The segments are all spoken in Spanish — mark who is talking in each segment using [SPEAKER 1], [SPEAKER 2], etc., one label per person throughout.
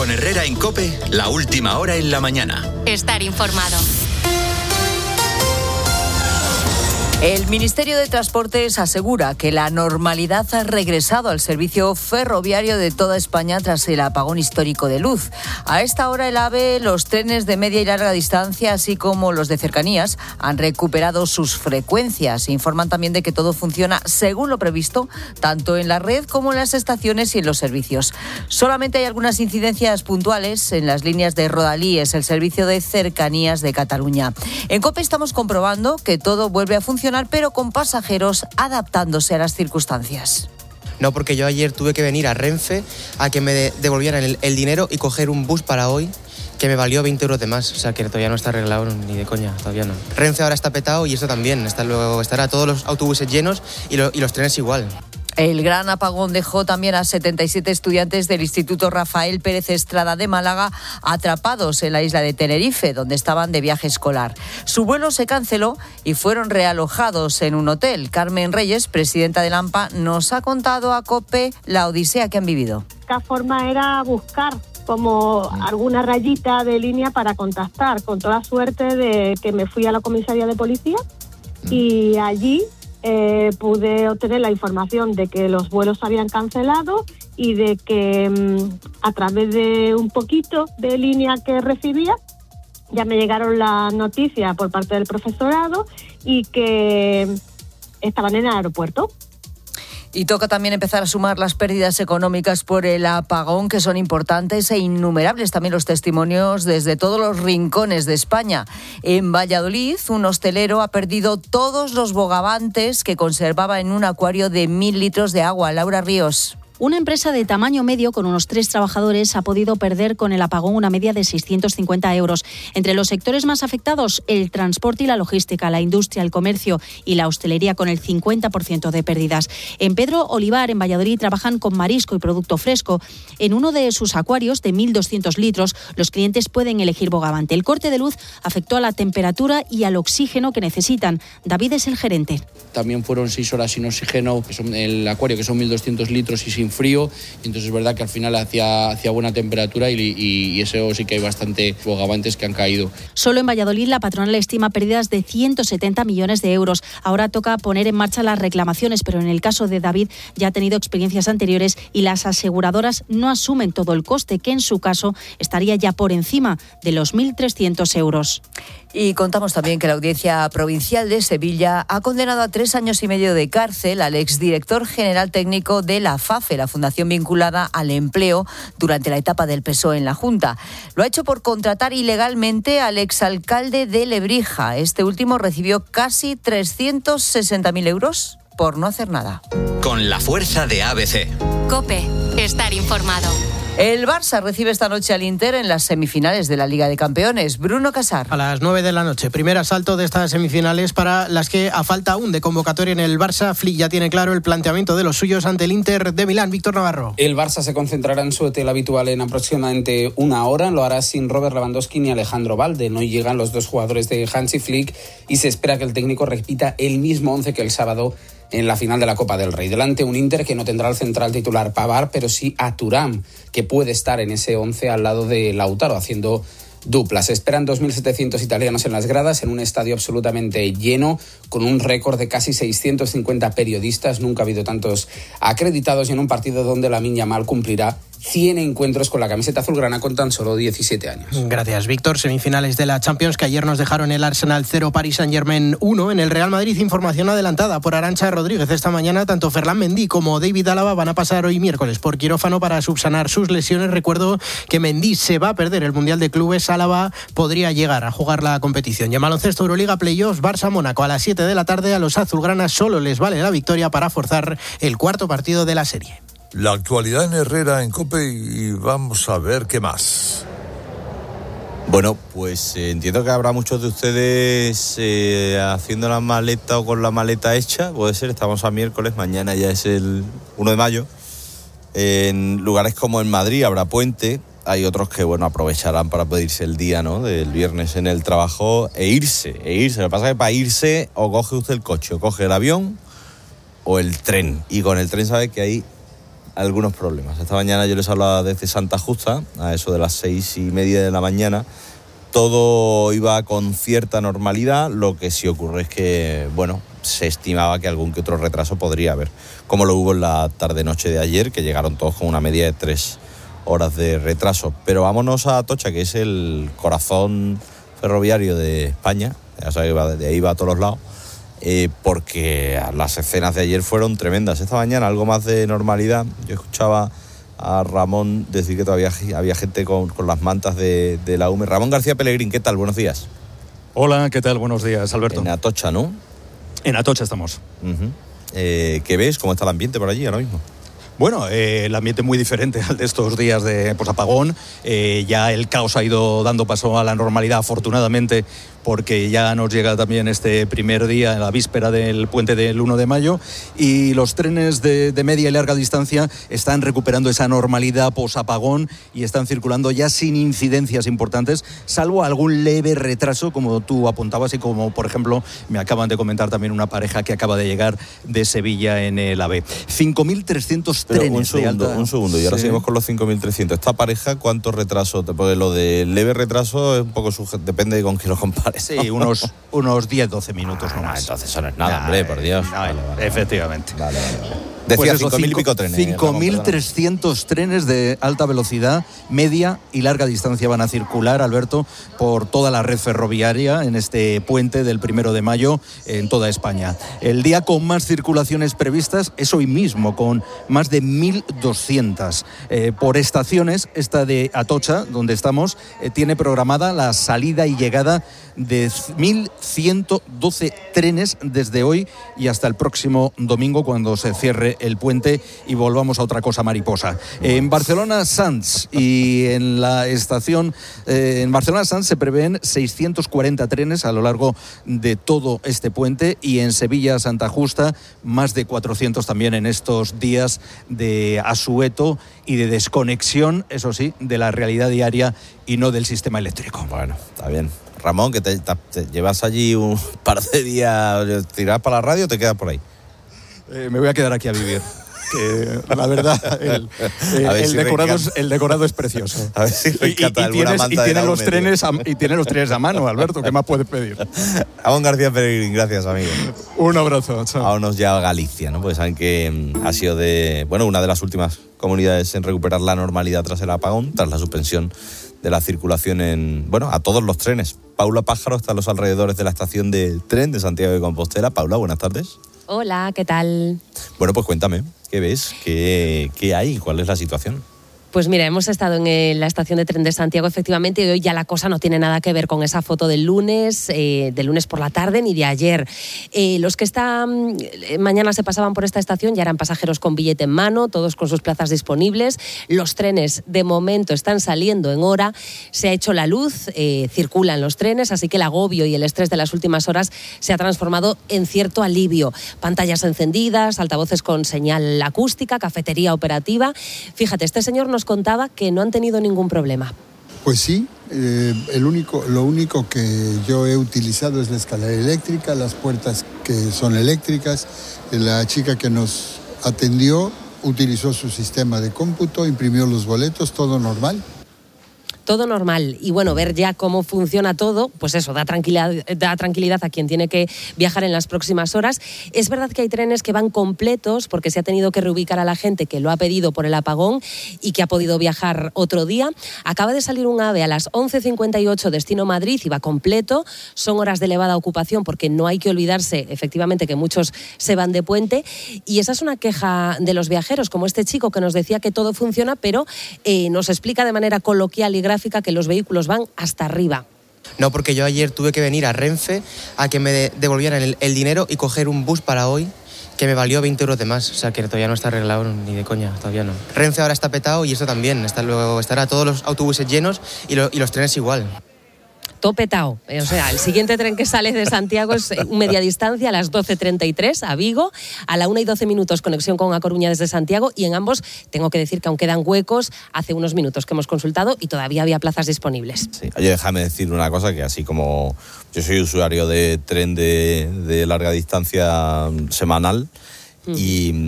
[SPEAKER 1] Con Herrera en COPE, la última hora en la mañana.
[SPEAKER 2] Estar informado.
[SPEAKER 3] El Ministerio de Transportes asegura que la normalidad ha regresado al servicio ferroviario de toda España tras el apagón histórico de luz. A esta hora el AVE, los trenes de media y larga distancia, así como los de cercanías, han recuperado sus frecuencias. Informan también de que todo funciona según lo previsto, tanto en la red como en las estaciones y en los servicios. Solamente hay algunas incidencias puntuales en las líneas de Rodalíes, el servicio de cercanías de Cataluña. En COPE estamos comprobando que todo vuelve a funcionar, pero con pasajeros adaptándose a las circunstancias.
[SPEAKER 4] No, porque yo ayer tuve que venir a Renfe a que me devolvieran el dinero y coger un bus para hoy que me valió 20 euros de más. O sea, que todavía no está arreglado ni de coña, todavía no. Renfe ahora está petado y esto también. Estará todos los autobuses llenos y los trenes igual.
[SPEAKER 3] El gran apagón dejó también a 77 estudiantes del Instituto Rafael Pérez Estrada de Málaga atrapados en la isla de Tenerife, donde estaban de viaje escolar. Su vuelo se canceló y fueron realojados en un hotel. Carmen Reyes, presidenta del AMPA, nos ha contado a COPE la odisea que han vivido.
[SPEAKER 5] La forma era buscar como alguna rayita de línea para contactar, con toda suerte de que me fui a la comisaría de policía y allí pude obtener la información de que los vuelos se habían cancelado y de que a través de un poquito de línea que recibía ya me llegaron las noticias por parte del profesorado y que estaban en el aeropuerto.
[SPEAKER 3] Y toca también empezar a sumar las pérdidas económicas por el apagón, que son importantes e innumerables también los testimonios desde todos los rincones de España. En Valladolid, un hostelero ha perdido todos los bogavantes que conservaba en un acuario de 1.000 litros de agua. Laura Ríos.
[SPEAKER 6] Una empresa de tamaño medio con unos 3 trabajadores ha podido perder con el apagón una media de 650 euros. Entre los sectores más afectados, el transporte y la logística, la industria, el comercio y la hostelería con el 50% de pérdidas. En Pedro Olivar, en Valladolid, trabajan con marisco y producto fresco. En uno de sus acuarios de 1.200 litros, los clientes pueden elegir bogavante. El corte de luz afectó a la temperatura y al oxígeno que necesitan. David es el gerente.
[SPEAKER 7] También fueron 6 horas sin oxígeno, que son el acuario, que son 1.200 litros y sin frío, entonces es verdad que al final hacía buena temperatura y eso sí que hay bastante bogavantes que han caído.
[SPEAKER 6] Solo en Valladolid la patronal estima pérdidas de 170 millones de euros. Ahora toca poner en marcha las reclamaciones, pero en el caso de David ya ha tenido experiencias anteriores y las aseguradoras no asumen todo el coste, que en su caso estaría ya por encima de los 1.300 euros.
[SPEAKER 3] Y contamos también que la Audiencia Provincial de Sevilla ha condenado a 3 años y medio de cárcel al exdirector general técnico de la FAFE, la fundación vinculada al empleo, durante la etapa del PSOE en la Junta. Lo ha hecho por contratar ilegalmente al exalcalde de Lebrija. Este último recibió casi 360.000 euros por no hacer nada.
[SPEAKER 1] Con la fuerza de ABC.
[SPEAKER 2] COPE, estar informado.
[SPEAKER 3] El Barça recibe esta noche al Inter en las semifinales de la Liga de Campeones. Bruno Casar.
[SPEAKER 8] A las 9 de la noche, primer asalto de estas semifinales para las que a falta aún de convocatoria en el Barça. Flick ya tiene claro el planteamiento de los suyos ante el Inter de Milán. Víctor Navarro.
[SPEAKER 9] El Barça se concentrará en su hotel habitual en aproximadamente una hora. Lo hará sin Robert Lewandowski ni Alejandro Valde. No llegan los dos jugadores de Hansi Flick y se espera que el técnico repita el mismo 11 que el sábado en la final de la Copa del Rey. Delante un Inter que no tendrá al central titular Pavard, pero sí a Thuram, que puede estar en ese 11 al lado de Lautaro, haciendo duplas. Se esperan 2.700 italianos en las gradas, en un estadio absolutamente lleno, con un récord de casi 650 periodistas. Nunca ha habido tantos acreditados y en un partido donde Lamine Yamal cumplirá 100 encuentros con la camiseta azulgrana con tan solo 17 años.
[SPEAKER 8] Gracias, Víctor. Semifinales de la Champions que ayer nos dejaron el Arsenal 0, Paris Saint-Germain 1. En el Real Madrid, información adelantada por Arantxa Rodríguez. Esta mañana, tanto Ferland Mendy como David Álava van a pasar hoy miércoles por quirófano para subsanar sus lesiones. Recuerdo que Mendy se va a perder el Mundial de Clubes. Álava podría llegar a jugar la competición. Y en baloncesto, Euroliga Playoffs, Barça-Mónaco a las 7 de la tarde. A los azulgranas solo les vale la victoria para forzar el cuarto partido de la serie.
[SPEAKER 10] La actualidad en Herrera, en COPE, y vamos a ver qué más.
[SPEAKER 11] Bueno, pues entiendo que habrá muchos de ustedes haciendo la maleta o con la maleta hecha. Puede ser, estamos a miércoles, mañana ya es el 1 de mayo. En lugares como en Madrid habrá puente. Hay otros que, bueno, aprovecharán para poder irse el día, ¿no?, del viernes en el trabajo e irse. Lo que pasa es que para irse o coge usted el coche, o coge el avión o el tren. Y con el tren sabe que hay algunos problemas. Esta mañana yo les hablaba desde Santa Justa, a eso de las 6:30 de la mañana. Todo iba con cierta normalidad, lo que sí ocurre es que, bueno, se estimaba que algún que otro retraso podría haber, como lo hubo en la tarde-noche de ayer, que llegaron todos con una media de 3 horas de retraso. Pero vámonos a Atocha, que es el corazón ferroviario de España, ya sabéis, de ahí va a todos los lados, porque las escenas de ayer fueron tremendas. Esta mañana algo más de normalidad. Yo escuchaba a Ramón decir que todavía había gente con las mantas de la UME. Ramón García Pellegrín, ¿qué tal? Buenos días.
[SPEAKER 12] Hola, ¿qué tal? Buenos días, Alberto.
[SPEAKER 11] En Atocha, ¿no?
[SPEAKER 12] En Atocha estamos.
[SPEAKER 11] ¿Qué ves? ¿Cómo está el ambiente por allí ahora mismo?
[SPEAKER 12] Bueno, el ambiente muy diferente al de estos días de apagón. Ya el caos ha ido dando paso a la normalidad, afortunadamente, porque ya nos llega también este primer día, en la víspera del puente del 1 de mayo, y los trenes de media y larga distancia están recuperando esa normalidad posapagón y están circulando ya sin incidencias importantes, salvo algún leve retraso, como tú apuntabas, y como, por ejemplo, me acaban de comentar también una pareja que acaba de llegar de Sevilla en el AVE. 5.300 trenes de alta...
[SPEAKER 11] Un segundo, y ahora seguimos con los 5.300. ¿Esta pareja cuánto retraso? Porque lo de leve retraso es un poco depende de con quién lo compares.
[SPEAKER 12] Sí, unos 10-12 minutos nomás.
[SPEAKER 11] Entonces eso no es nada, hombre, por Dios.
[SPEAKER 12] Vale. Efectivamente.
[SPEAKER 11] Vale. Decía pues 5.000 y pico trenes.
[SPEAKER 12] 5.300 trenes de alta velocidad, media y larga distancia van a circular, Alberto, por toda la red ferroviaria en este puente del 1 de mayo en toda España. El día con más circulaciones previstas es hoy mismo, con más de 1.200. Por estaciones, esta de Atocha, donde estamos, tiene programada la salida y llegada de 1.112 trenes desde hoy y hasta el próximo domingo, cuando se cierre el puente y volvamos a otra cosa mariposa. En Barcelona Sants y en la estación en Barcelona Sants se prevén 640 trenes a lo largo de todo este puente, y en Sevilla Santa Justa más de 400 también en estos días de asueto y de desconexión, eso sí, de la realidad diaria y no del sistema eléctrico.
[SPEAKER 11] Bueno, está bien. Ramón, que te llevas allí un par de días, ¿tirás para la radio o te quedas por ahí?
[SPEAKER 12] Me voy a quedar aquí a vivir. Que la verdad, el decorado es precioso.
[SPEAKER 11] A ver si rescata alguna manta de la UME.
[SPEAKER 12] Y tiene los trenes a mano, Alberto. ¿Qué más puedes pedir?
[SPEAKER 11] Ramón García Pellegrín, gracias, amigo.
[SPEAKER 12] Un abrazo. Chao.
[SPEAKER 11] Vámonos ya a Galicia, ¿no? Porque saben que ha sido una de las últimas comunidades en recuperar la normalidad tras el apagón, tras la suspensión de la circulación a todos los trenes. Paula Pájaro está a los alrededores de la estación de tren de Santiago de Compostela. Paula, buenas tardes.
[SPEAKER 13] Hola, ¿qué tal?
[SPEAKER 11] Bueno, pues cuéntame, ¿qué ves? ¿Qué hay? ¿Cuál es la situación?
[SPEAKER 13] Pues mira, hemos estado en la estación de tren de Santiago, efectivamente, y hoy ya la cosa no tiene nada que ver con esa foto del lunes por la tarde, ni de ayer. Los que mañana se pasaban por esta estación ya eran pasajeros con billete en mano, todos con sus plazas disponibles. Los trenes, de momento, están saliendo en hora. Se ha hecho la luz, circulan los trenes, así que el agobio y el estrés de las últimas horas se ha transformado en cierto alivio. Pantallas encendidas, altavoces con señal acústica, cafetería operativa. Fíjate, este señor nos contaba que no han tenido ningún problema.
[SPEAKER 14] Pues sí, lo único que yo he utilizado es la escalera eléctrica, las puertas que son eléctricas. La chica que nos atendió utilizó su sistema de cómputo, imprimió los boletos, todo normal.
[SPEAKER 13] Todo normal. Y bueno, ver ya cómo funciona todo, pues eso, da tranquilidad a quien tiene que viajar en las próximas horas. Es verdad que hay trenes que van completos porque se ha tenido que reubicar a la gente que lo ha pedido por el apagón y que ha podido viajar otro día. Acaba de salir un AVE a las 11:58, destino Madrid, y va completo. Son horas de elevada ocupación porque no hay que olvidarse, efectivamente, que muchos se van de puente. Y esa es una queja de los viajeros, como este chico que nos decía que todo funciona, pero nos explica de manera coloquial y gráfica que los vehículos van hasta arriba.
[SPEAKER 4] No, porque yo ayer tuve que venir a Renfe a que me devolvieran el dinero y coger un bus para hoy que me valió 20 euros de más. O sea, que todavía no está arreglado ni de coña, todavía no. Renfe ahora está petado y eso también. Luego estará todos los autobuses llenos y los trenes igual.
[SPEAKER 13] Todo petao. O sea, el siguiente tren que sale de Santiago es media distancia a las 12:33 a Vigo, a la 1:12 conexión con A Coruña desde Santiago, y en ambos tengo que decir que aún quedan huecos. Hace unos minutos que hemos consultado y todavía había plazas disponibles.
[SPEAKER 11] Sí. Oye, déjame decir una cosa, que así como yo soy usuario de tren de larga distancia semanal, y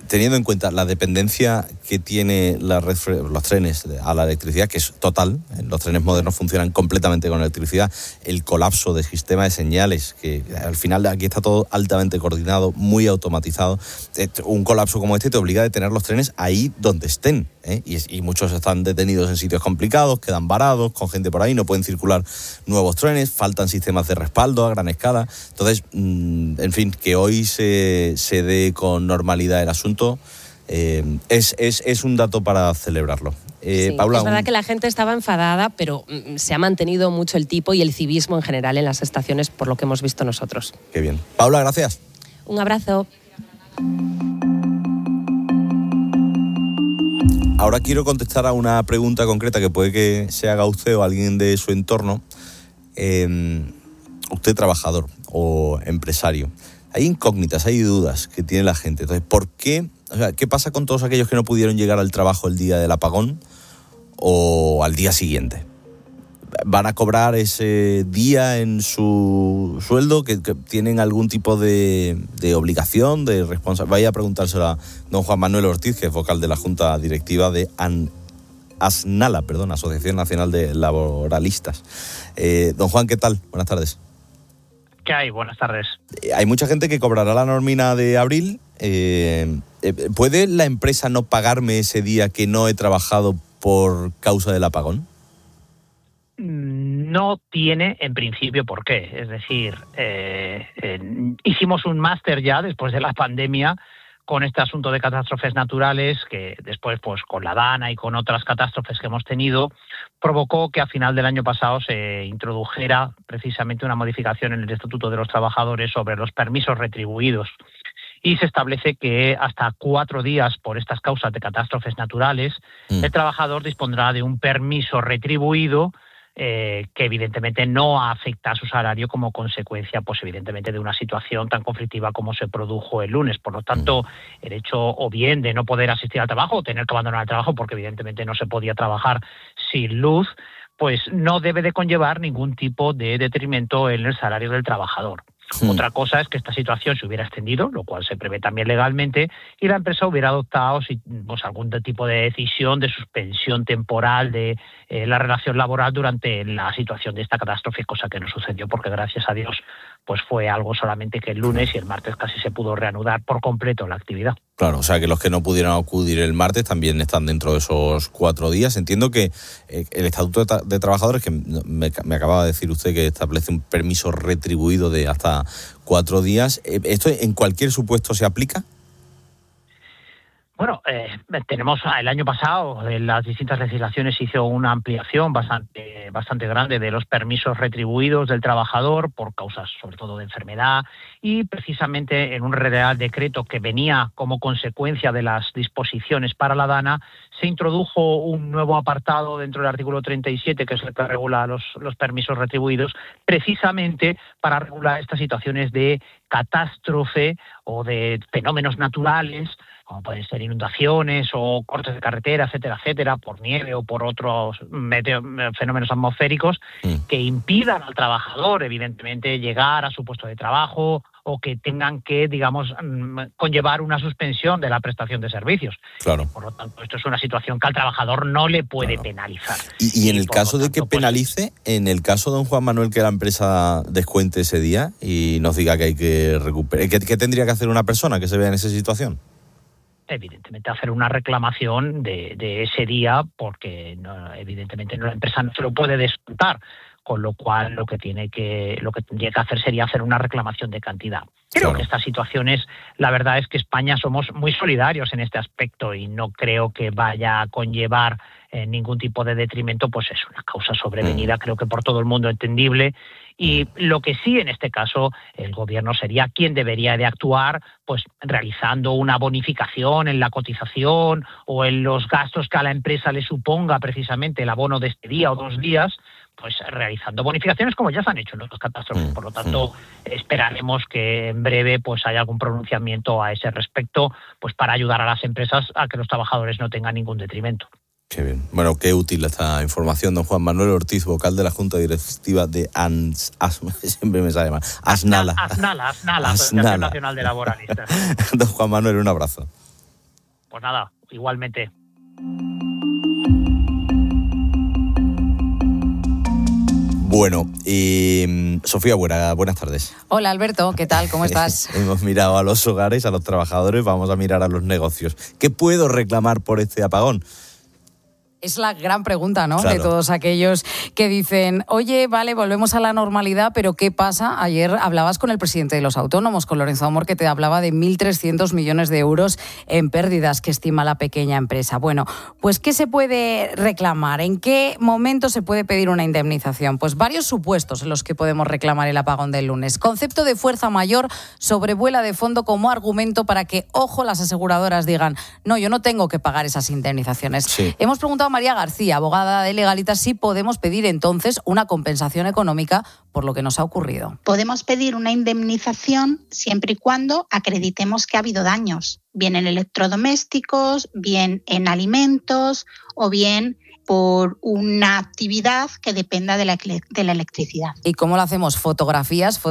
[SPEAKER 11] teniendo en cuenta la dependencia que tiene la red, los trenes a la electricidad, que es total, los trenes modernos funcionan completamente con electricidad, el colapso del sistema de señales, que al final aquí está todo altamente coordinado, muy automatizado. Un colapso como este te obliga a detener los trenes ahí donde estén, ¿eh? Y muchos están detenidos en sitios complicados, quedan varados, con gente por ahí, no pueden circular nuevos trenes, faltan sistemas de respaldo a gran escala. Entonces, en fin, que hoy se dé con normalidad el asunto es un dato para celebrarlo.
[SPEAKER 13] Sí, Paula, es verdad que la gente estaba enfadada, pero se ha mantenido mucho el tipo y el civismo en general en las estaciones, por lo que hemos visto nosotros.
[SPEAKER 11] Qué bien. Paula, gracias.
[SPEAKER 13] Un abrazo.
[SPEAKER 11] Ahora quiero contestar a una pregunta concreta que puede que se haga usted o alguien de su entorno. Usted trabajador o empresario. Hay incógnitas, hay dudas que tiene la gente. Entonces, ¿por qué? O sea, ¿qué pasa con todos aquellos que no pudieron llegar al trabajo el día del apagón o al día siguiente? ¿Van a cobrar ese día en su sueldo? ¿Que tienen algún tipo de obligación, de responsabilidad? Vaya a preguntárselo a don Juan Manuel Ortiz, que es vocal de la Junta Directiva de ASNALA, Asociación Nacional de Laboralistas. Don Juan, ¿qué tal? Buenas tardes.
[SPEAKER 15] ¿Qué hay? Buenas tardes.
[SPEAKER 11] Hay mucha gente que cobrará la nómina de abril. ¿Puede la empresa no pagarme ese día que no he trabajado por causa del apagón?
[SPEAKER 15] No tiene en principio por qué. Es decir, hicimos un máster ya después de la pandemia con este asunto de catástrofes naturales, que después, pues con la Dana y con otras catástrofes que hemos tenido, provocó que a final del año pasado se introdujera precisamente una modificación en el Estatuto de los Trabajadores sobre los permisos retribuidos. Y se establece que hasta 4 días por estas causas de catástrofes naturales, el trabajador dispondrá de un permiso retribuido que evidentemente no afecta a su salario como consecuencia, pues evidentemente, de una situación tan conflictiva como se produjo el lunes. Por lo tanto, el hecho o bien de no poder asistir al trabajo o tener que abandonar el trabajo porque evidentemente no se podía trabajar sin luz, pues no debe de conllevar ningún tipo de detrimento en el salario del trabajador. Otra cosa es que esta situación se hubiera extendido, lo cual se prevé también legalmente, y la empresa hubiera adoptado pues, algún tipo de decisión de suspensión temporal de la relación laboral durante la situación de esta catástrofe, cosa que no sucedió porque, gracias a Dios, pues fue algo solamente que el lunes y el martes casi se pudo reanudar por completo la actividad.
[SPEAKER 11] Claro, o sea que los que no pudieron acudir el martes también están dentro de esos 4 días. Entiendo que el Estatuto de Trabajadores, que me acababa de decir usted que establece un permiso retribuido de hasta 4 días, ¿esto en cualquier supuesto se aplica?
[SPEAKER 15] Bueno, tenemos el año pasado, en las distintas legislaciones se hizo una ampliación bastante grande de los permisos retribuidos del trabajador por causas sobre todo de enfermedad, y precisamente en un Real Decreto que venía como consecuencia de las disposiciones para la Dana, se introdujo un nuevo apartado dentro del artículo 37, que es el que regula los permisos retribuidos, precisamente para regular estas situaciones de catástrofe o de fenómenos naturales, como pueden ser inundaciones o cortes de carretera, etcétera, etcétera, por nieve o por otros fenómenos atmosféricos que impidan al trabajador, evidentemente, llegar a su puesto de trabajo o que tengan que, digamos, conllevar una suspensión de la prestación de servicios.
[SPEAKER 11] Claro.
[SPEAKER 15] Por lo tanto, esto es una situación que al trabajador no le puede penalizar.
[SPEAKER 11] Y en el caso de que penalice, en el caso de don Juan Manuel, que la empresa descuente ese día y nos diga que hay que recuperar, ¿qué tendría que hacer una persona que se vea en esa situación?
[SPEAKER 15] Evidentemente hacer una reclamación de ese día, porque evidentemente la empresa no se lo puede descontar, con lo cual lo que tendría que hacer sería hacer una reclamación de cantidad. Creo que estas situaciones, la verdad es que España somos muy solidarios en este aspecto y no creo que vaya a conllevar ningún tipo de detrimento, pues es una causa sobrevenida, creo que por todo el mundo entendible. Y lo que sí, en este caso, el gobierno sería quien debería de actuar, pues realizando una bonificación en la cotización o en los gastos que a la empresa le suponga precisamente el abono de este día o 2 días, pues realizando bonificaciones como ya se han hecho en otras catástrofes. Por lo tanto, esperaremos que en breve pues haya algún pronunciamiento a ese respecto, pues para ayudar a las empresas a que los trabajadores no tengan ningún detrimento.
[SPEAKER 11] Qué bien. Bueno, qué útil esta información, don Juan Manuel Ortiz, vocal de la Junta Directiva de siempre me sale mal. ASNALA.
[SPEAKER 15] Asociación Nacional de Laboralistas.
[SPEAKER 11] Don Juan Manuel, un abrazo.
[SPEAKER 15] Pues nada, igualmente.
[SPEAKER 11] Bueno, Sofía, buenas tardes.
[SPEAKER 16] Hola Alberto, ¿qué tal? ¿Cómo estás?
[SPEAKER 11] Hemos mirado a los hogares, a los trabajadores, vamos a mirar a los negocios. ¿Qué puedo reclamar por este apagón?
[SPEAKER 16] Es la gran pregunta, ¿no?
[SPEAKER 11] Claro.
[SPEAKER 16] De todos aquellos que dicen, oye, vale, volvemos a la normalidad, pero ¿qué pasa? Ayer hablabas con el presidente de los autónomos, con Lorenzo Amor, que te hablaba de 1.300 millones de euros en pérdidas que estima la pequeña empresa. Bueno, pues ¿qué se puede reclamar? ¿En qué momento se puede pedir una indemnización? Pues varios supuestos en los que podemos reclamar el apagón del lunes. Concepto de fuerza mayor sobrevuela de fondo como argumento para que, ojo, las aseguradoras digan, no, yo no tengo que pagar esas indemnizaciones.
[SPEAKER 11] Sí.
[SPEAKER 16] Hemos preguntado a María García, abogada de Legalitas, si podemos pedir entonces una compensación económica por lo que nos ha ocurrido.
[SPEAKER 17] Podemos pedir una indemnización siempre y cuando acreditemos que ha habido daños, bien en electrodomésticos, bien en alimentos o bien por una actividad que dependa de la electricidad.
[SPEAKER 16] ¿Y cómo lo hacemos? Fotografías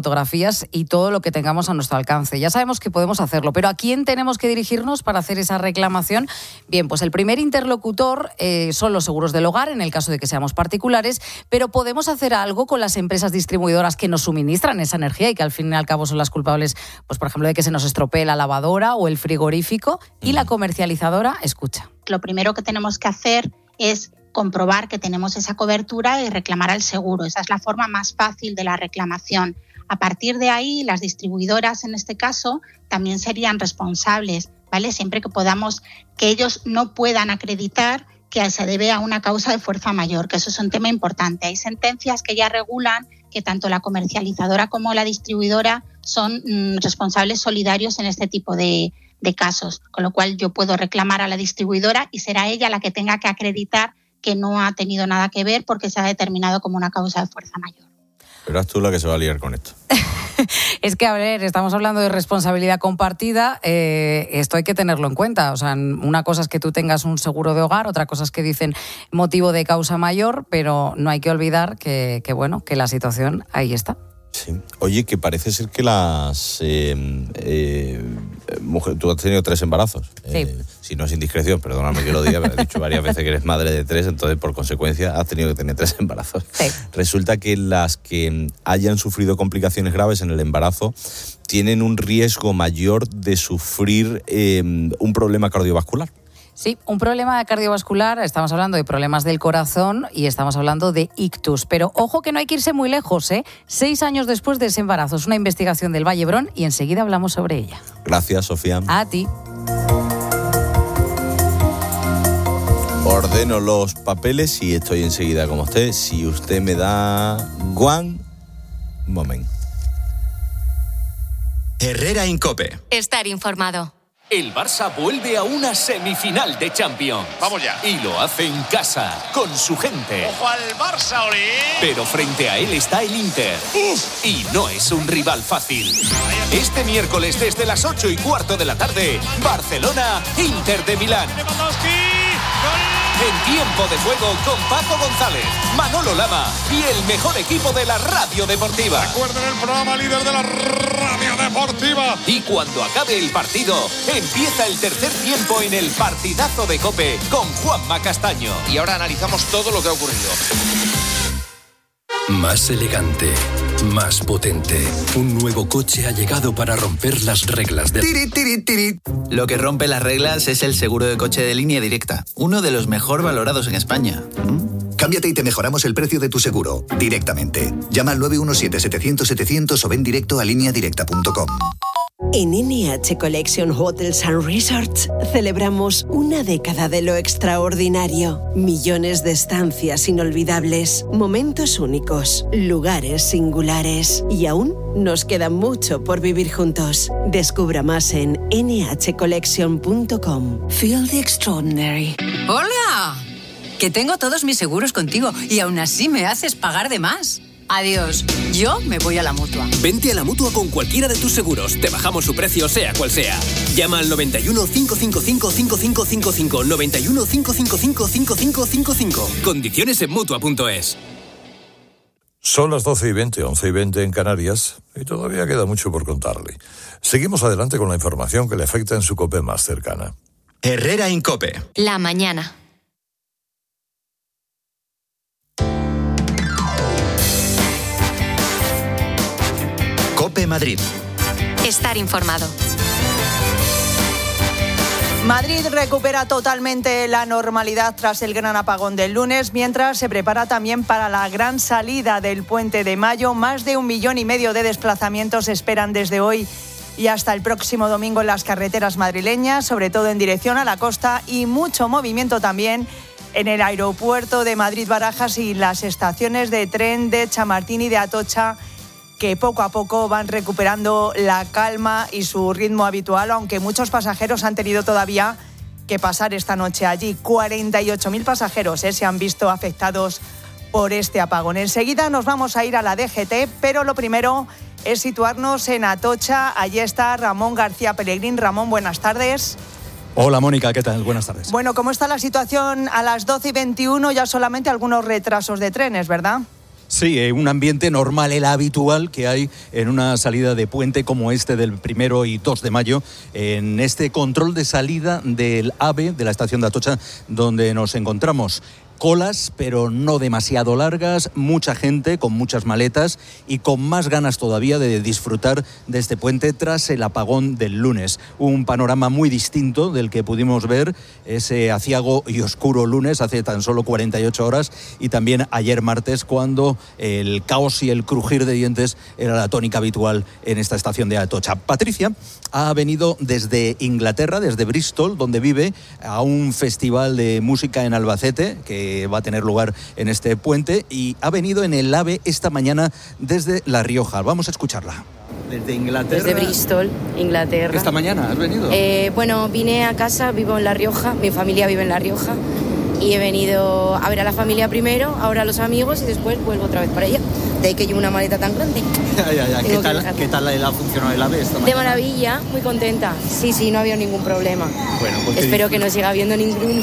[SPEAKER 16] y todo lo que tengamos a nuestro alcance. Ya sabemos que podemos hacerlo, pero ¿a quién tenemos que dirigirnos para hacer esa reclamación? Bien, pues el primer interlocutor son los seguros del hogar, en el caso de que seamos particulares, pero podemos hacer algo con las empresas distribuidoras que nos suministran esa energía y que al fin y al cabo son las culpables, pues por ejemplo, de que se nos estropee la lavadora o el frigorífico. Y la comercializadora, escucha.
[SPEAKER 17] Lo primero que tenemos que hacer es comprobar que tenemos esa cobertura y reclamar al seguro. Esa es la forma más fácil de la reclamación. A partir de ahí, las distribuidoras, en este caso, también serían responsables, ¿vale? Siempre que podamos, que ellos no puedan acreditar que se debe a una causa de fuerza mayor, que eso es un tema importante. Hay sentencias que ya regulan que tanto la comercializadora como la distribuidora son responsables solidarios en este tipo de casos, con lo cual yo puedo reclamar a la distribuidora y será ella la que tenga que acreditar que no ha tenido nada que ver porque se ha determinado como una causa de fuerza mayor.
[SPEAKER 11] Verás tú la que se va a liar con esto.
[SPEAKER 16] Es que, a ver, estamos hablando de responsabilidad compartida, esto hay que tenerlo en cuenta. O sea, una cosa es que tú tengas un seguro de hogar, otra cosa es que dicen motivo de causa mayor, pero no hay que olvidar que la situación ahí está.
[SPEAKER 11] Sí. Oye, que parece ser que las mujeres, tú has tenido 3 embarazos.
[SPEAKER 16] Sí.
[SPEAKER 11] Si no es indiscreción, perdóname que lo diga, pero has dicho varias veces que eres madre de 3, entonces por consecuencia has tenido que tener 3 embarazos.
[SPEAKER 16] Sí.
[SPEAKER 11] Resulta que las que hayan sufrido complicaciones graves en el embarazo tienen un riesgo mayor de sufrir un problema cardiovascular.
[SPEAKER 16] Sí, un problema cardiovascular, estamos hablando de problemas del corazón y estamos hablando de ictus. Pero ojo que no hay que irse muy lejos, 6 años después de ese embarazo. Es una investigación del Vallebrón y enseguida hablamos sobre ella.
[SPEAKER 11] Gracias, Sofía.
[SPEAKER 16] A ti.
[SPEAKER 11] Ordeno los papeles y estoy enseguida con usted. Si usted me da one moment.
[SPEAKER 1] Herrera Incope.
[SPEAKER 2] Estar informado.
[SPEAKER 18] El Barça vuelve a una semifinal de Champions.
[SPEAKER 19] Vamos ya.
[SPEAKER 18] Y lo hace en casa, con su gente.
[SPEAKER 19] ¡Ojo al Barça, Oli!
[SPEAKER 18] Pero frente a él está el Inter. ¡Uf! Y no es un rival fácil. Este miércoles desde las 8:15 de la tarde, Barcelona, Inter de Milán. En tiempo de juego con Paco González, Manolo Lama y el mejor equipo de la radio deportiva.
[SPEAKER 19] Recuerden el programa líder de la radio deportiva.
[SPEAKER 18] Y cuando acabe el partido, empieza el tercer tiempo en el partidazo de COPE con Juanma Castaño.
[SPEAKER 19] Y ahora analizamos todo lo que ha ocurrido.
[SPEAKER 20] Más elegante, más potente. Un nuevo coche ha llegado para romper las reglas de...
[SPEAKER 21] Tiri, tiri, tiri. Lo que rompe las reglas es el seguro de coche de Línea Directa, uno de los mejor valorados en España.
[SPEAKER 22] Cámbiate y te mejoramos el precio de tu seguro, directamente. Llama al 917-700-700 o ven directo a lineadirecta.com.
[SPEAKER 23] En NH Collection Hotels and Resorts celebramos una década de lo extraordinario. Millones de estancias inolvidables, momentos únicos, lugares singulares. Y aún nos queda mucho por vivir juntos. Descubra más en nhcollection.com.
[SPEAKER 24] Feel the extraordinary. ¡Hola! Que tengo todos mis seguros contigo y aún así me haces pagar de más. Adiós, yo me voy a la Mutua.
[SPEAKER 20] Vente a la Mutua con cualquiera de tus seguros. Te bajamos su precio sea cual sea. Llama al 91 555 5555. 91 555 5555. Condiciones en Mutua.es.
[SPEAKER 10] Son las 12:20, 11:20 en Canarias, y todavía queda mucho por contarle. Seguimos adelante con la información que le afecta en su COPE más cercana.
[SPEAKER 1] Herrera Incope.
[SPEAKER 2] La mañana.
[SPEAKER 1] Cope Madrid.
[SPEAKER 2] Estar informado.
[SPEAKER 3] Madrid recupera totalmente la normalidad tras el gran apagón del lunes, mientras se prepara también para la gran salida del Puente de Mayo. Más de 1,5 millones de desplazamientos se esperan desde hoy y hasta el próximo domingo en las carreteras madrileñas, sobre todo en dirección a la costa, y mucho movimiento también en el aeropuerto de Madrid-Barajas y las estaciones de tren de Chamartín y de Atocha, que poco a poco van recuperando la calma y su ritmo habitual, aunque muchos pasajeros han tenido todavía que pasar esta noche allí. 48.000 pasajeros se han visto afectados por este apagón. Enseguida nos vamos a ir a la DGT, pero lo primero es situarnos en Atocha. Allí está Ramón García Pellegrín. Ramón, buenas tardes.
[SPEAKER 12] Hola Mónica, ¿qué tal? Buenas tardes.
[SPEAKER 3] Bueno, ¿cómo está la situación a las 12:21? Ya solamente algunos retrasos de trenes, ¿verdad?
[SPEAKER 12] Sí, un ambiente normal, el habitual que hay en una salida de puente como este del 1 y 2 de mayo, en este control de salida del AVE, de la estación de Atocha, donde nos encontramos. Colas, pero no demasiado largas, mucha gente con muchas maletas y con más ganas todavía de disfrutar de este puente tras el apagón del lunes. Un panorama muy distinto del que pudimos ver ese aciago y oscuro lunes hace tan solo 48 horas y también ayer martes, cuando el caos y el crujir de dientes era la tónica habitual en esta estación de Atocha. Patricia ha venido desde Inglaterra, desde Bristol, donde vive, a un festival de música en Albacete que va a tener lugar en este puente, y ha venido en el AVE esta mañana desde La Rioja. Vamos a escucharla. Desde Inglaterra.
[SPEAKER 5] Desde Bristol, Inglaterra.
[SPEAKER 12] ¿Esta mañana has venido?
[SPEAKER 5] Bueno, vine a casa, vivo en La Rioja, mi familia vive en La Rioja, y he venido a ver a la familia primero, ahora a los amigos, y después vuelvo otra vez para allá. De ahí que llevo una maleta tan grande.
[SPEAKER 12] ¿Qué tal ha funcionado el AVE esta mañana?
[SPEAKER 5] De maravilla, muy contenta. Sí, no ha habido ningún problema.
[SPEAKER 12] Bueno, pues
[SPEAKER 5] espero que no siga habiendo ninguno.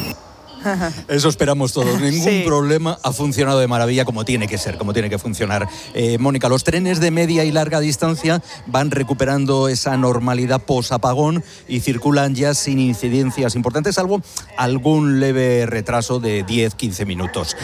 [SPEAKER 12] Eso esperamos todos. Ningún problema, ha funcionado de maravilla, como tiene que ser, como tiene que funcionar. Mónica, los trenes de media y larga distancia van recuperando esa normalidad post-apagón y circulan ya sin incidencias importantes, salvo algún leve retraso de 10-15 minutos.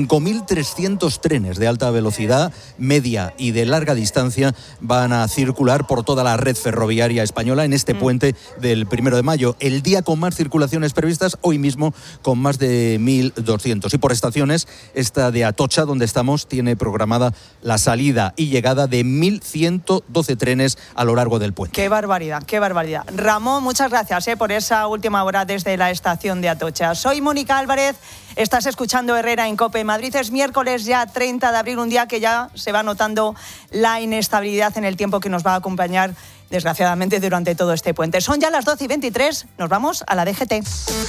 [SPEAKER 12] 5.300 trenes de alta velocidad, media y de larga distancia van a circular por toda la red ferroviaria española en este puente del 1 de mayo. El día con más circulaciones previstas, hoy mismo con más de 1.200. Y por estaciones, esta de Atocha, donde estamos, tiene programada la salida y llegada de 1.112 trenes a lo largo del puente.
[SPEAKER 3] Qué barbaridad, qué barbaridad. Ramón, muchas gracias por esa última hora desde la estación de Atocha. Soy Mónica Álvarez, estás escuchando Herrera en COPE. Madrid es miércoles ya 30 de abril, un día que ya se va notando la inestabilidad en el tiempo que nos va a acompañar, desgraciadamente, durante todo este puente. Son ya las 12:23, nos vamos a la DGT.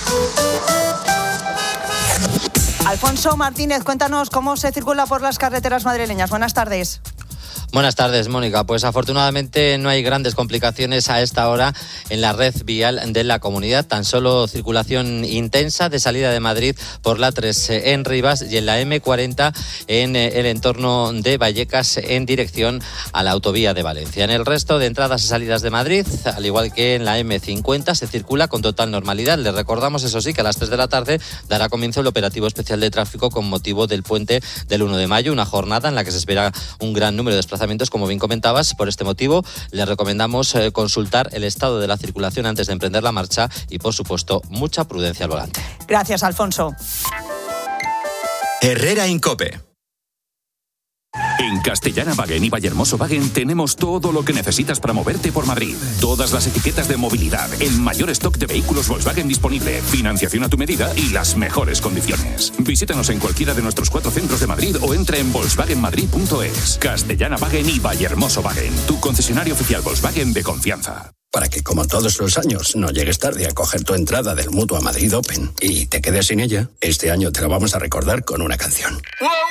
[SPEAKER 3] Alfonso Martínez, cuéntanos cómo se circula por las carreteras madrileñas. Buenas tardes.
[SPEAKER 6] Buenas tardes, Mónica. Pues afortunadamente no hay grandes complicaciones a esta hora en la red vial de la comunidad. Tan solo circulación intensa de salida de Madrid por la 3 en Rivas y en la M40 en el entorno de Vallecas en dirección a la autovía de Valencia. En el resto de entradas y salidas de Madrid, al igual que en la M50, se circula con total normalidad. Les recordamos, eso sí, que a las 3 de la tarde dará comienzo el operativo especial de tráfico con motivo del puente del 1 de mayo, una jornada en la que se espera un gran número de desplazamientos, como bien comentabas. Por este motivo, les recomendamos consultar el estado de la circulación antes de emprender la marcha y, por supuesto, mucha prudencia al volante.
[SPEAKER 3] Gracias, Alfonso.
[SPEAKER 1] Herrera Incope.
[SPEAKER 7] En Castellana-Wagen y Vallehermoso-Wagen tenemos todo lo que necesitas para moverte por Madrid. Todas las etiquetas de movilidad, el mayor stock de vehículos Volkswagen disponible, financiación a tu medida y las mejores condiciones. Visítanos en cualquiera de nuestros 4 centros de Madrid o entra en volkswagenmadrid.es. Castellana-Wagen y Vallehermoso-Wagen, tu concesionario oficial Volkswagen de confianza.
[SPEAKER 25] Para que, como todos los años, no llegues tarde a coger tu entrada del Mutua Madrid Open y te quedes sin ella, este año te lo vamos a recordar con una canción.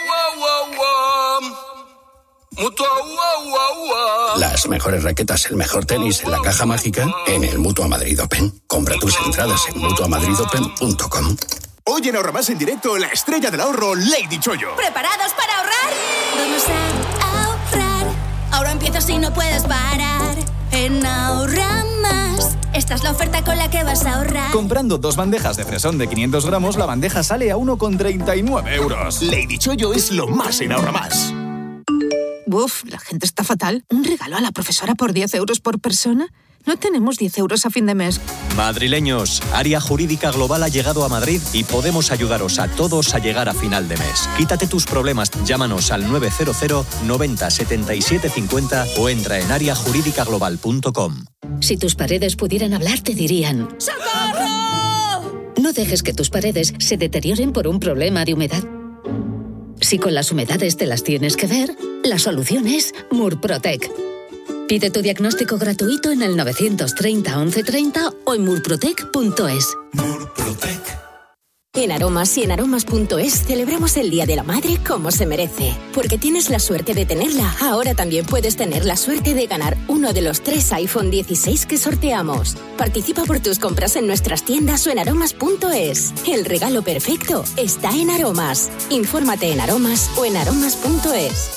[SPEAKER 25] Mutua, las mejores raquetas, el mejor tenis en la caja mágica en el Mutua Madrid Open. Compra tus entradas en mutuamadridopen.com.
[SPEAKER 26] Hoy en Ahorramás en directo, la estrella del ahorro, Lady Chollo.
[SPEAKER 27] ¿Preparados para ahorrar? Vamos a ahorrar. Ahora empiezas y no puedes parar. En Ahorramás Esta es la oferta con la que vas a ahorrar.
[SPEAKER 4] Comprando 2 bandejas de fresón de 500 gramos, la bandeja sale a 1,39 euros.
[SPEAKER 26] Lady Chollo es lo más en Ahorra Más.
[SPEAKER 8] Uf, la gente está fatal. ¿Un regalo a la profesora por 10 euros por persona? No tenemos 10 euros a fin de mes.
[SPEAKER 9] Madrileños, Área Jurídica Global ha llegado a Madrid y podemos ayudaros a todos a llegar a final de mes. Quítate tus problemas, llámanos al 900 90 77 50 o entra en areajurídicaglobal.com.
[SPEAKER 13] Si tus paredes pudieran hablar, te dirían:
[SPEAKER 27] ¡Socorro!
[SPEAKER 13] No dejes que tus paredes se deterioren por un problema de humedad. Si con las humedades te las tienes que ver, la solución es Murprotec. Pide tu diagnóstico gratuito en el 930 1130 o en murprotec.es.
[SPEAKER 22] Murprotec. En Aromas y en aromas.es celebramos el Día de la Madre como se merece. Porque tienes la suerte de tenerla, ahora también puedes tener la suerte de ganar uno de los 3 iPhone 16 que sorteamos. Participa por tus compras en nuestras tiendas o en aromas.es. El regalo perfecto está en Aromas. Infórmate en Aromas o en aromas.es.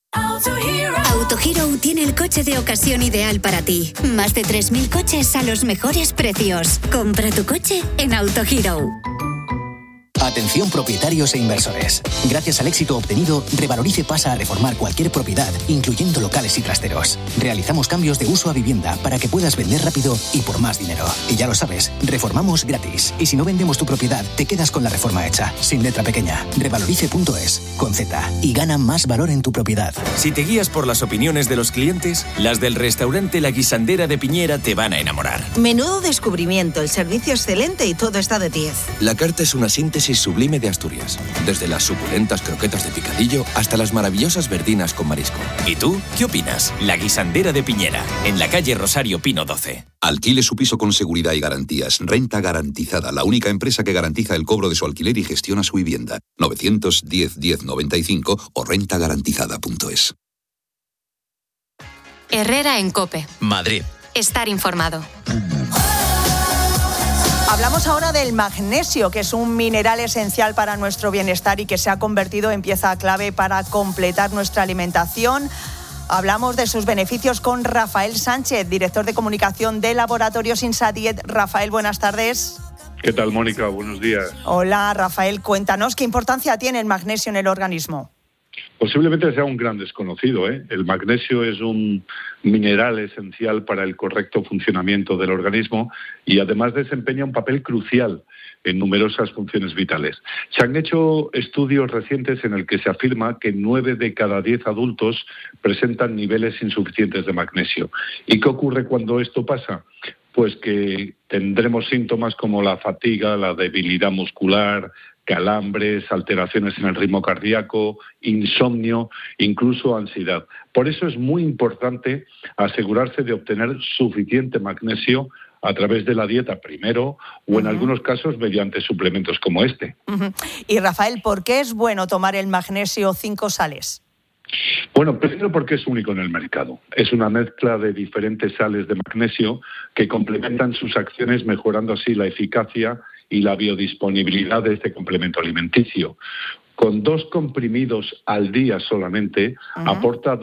[SPEAKER 27] AutoHero tiene el coche de ocasión ideal para ti. Más de 3.000 coches a los mejores precios. Compra tu coche en AutoHero.
[SPEAKER 14] Atención propietarios e inversores. Gracias al éxito obtenido, Revalorice pasa a reformar cualquier propiedad, incluyendo locales y trasteros. Realizamos cambios de uso a vivienda para que puedas vender rápido y por más dinero. Y ya lo sabes, reformamos gratis. Y si no vendemos tu propiedad, te quedas con la reforma hecha, sin letra pequeña. Revalorice.es, con Z, y gana más valor en tu propiedad.
[SPEAKER 18] Si te guías por las opiniones de los clientes, las del restaurante La Guisandera de Piñera te van a enamorar.
[SPEAKER 15] Menudo descubrimiento, el servicio excelente y todo está de 10.
[SPEAKER 18] La carta es una síntesis sublime de Asturias, desde las suculentas croquetas de picadillo hasta las maravillosas verdinas con marisco. ¿Y tú qué opinas? La Guisandera de Piñera, en la calle Rosario Pino 12.
[SPEAKER 17] Alquile su piso con seguridad y garantías. Renta Garantizada, la única empresa que garantiza el cobro de su alquiler y gestiona su vivienda. 910 1095 o rentagarantizada.es.
[SPEAKER 2] Herrera en COPE.
[SPEAKER 1] Madrid.
[SPEAKER 2] Estar informado.
[SPEAKER 3] Hablamos ahora del magnesio, que es un mineral esencial para nuestro bienestar y que se ha convertido en pieza clave para completar nuestra alimentación. Hablamos de sus beneficios con Rafael Sánchez, director de comunicación de Laboratorios Insadiet. Rafael, buenas tardes.
[SPEAKER 28] ¿Qué tal, Mónica? Buenos días.
[SPEAKER 3] Hola, Rafael, cuéntanos qué importancia tiene el magnesio en el organismo.
[SPEAKER 28] Posiblemente sea un gran desconocido, ¿eh? El magnesio es un mineral esencial para el correcto funcionamiento del organismo y además desempeña un papel crucial en numerosas funciones vitales. Se han hecho estudios recientes en el que se afirma que 9 de cada 10 adultos presentan niveles insuficientes de magnesio. ¿Y qué ocurre cuando esto pasa? Pues que tendremos síntomas como la fatiga, la debilidad muscular, calambres, alteraciones en el ritmo cardíaco, insomnio, incluso ansiedad. Por eso es muy importante asegurarse de obtener suficiente magnesio a través de la dieta primero o en algunos casos mediante suplementos como este.
[SPEAKER 3] Y Rafael, ¿por qué es bueno tomar el magnesio 5 sales?
[SPEAKER 28] Bueno, primero porque es único en el mercado. Es una mezcla de diferentes sales de magnesio que complementan sus acciones, mejorando así la eficacia y la biodisponibilidad de este complemento alimenticio. Con 2 comprimidos al día solamente, aporta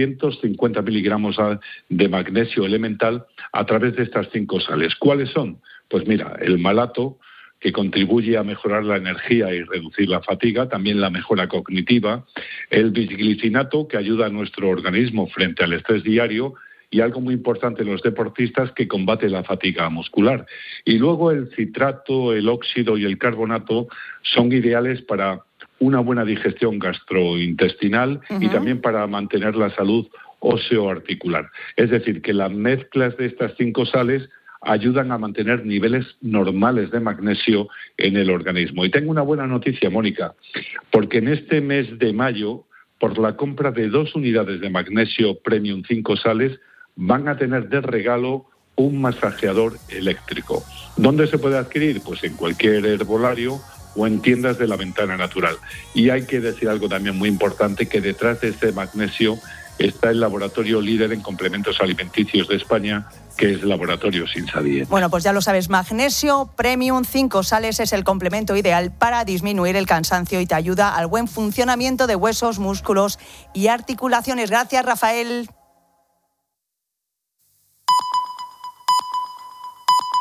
[SPEAKER 28] 250 miligramos de magnesio elemental a través de estas 5 sales. ¿Cuáles son? Pues mira, el malato, que contribuye a mejorar la energía y reducir la fatiga, también la mejora cognitiva, el bisglicinato, que ayuda a nuestro organismo frente al estrés diario, y algo muy importante en los deportistas, que combate la fatiga muscular. Y luego el citrato, el óxido y el carbonato son ideales para una buena digestión gastrointestinal y también para mantener la salud óseo-articular. Es decir, que las mezclas de estas 5 sales ayudan a mantener niveles normales de magnesio en el organismo. Y tengo una buena noticia, Mónica, porque en este mes de mayo, por la compra de 2 unidades de magnesio Premium 5 sales, van a tener de regalo un masajeador eléctrico. ¿Dónde se puede adquirir? Pues en cualquier herbolario o en tiendas de la Ventana Natural. Y hay que decir algo también muy importante, que detrás de este magnesio está el laboratorio líder en complementos alimenticios de España, que es Laboratorios Insadiet.
[SPEAKER 3] Bueno, pues ya lo sabes, magnesio Premium 5 sales es el complemento ideal para disminuir el cansancio y te ayuda al buen funcionamiento de huesos, músculos y articulaciones. Gracias, Rafael.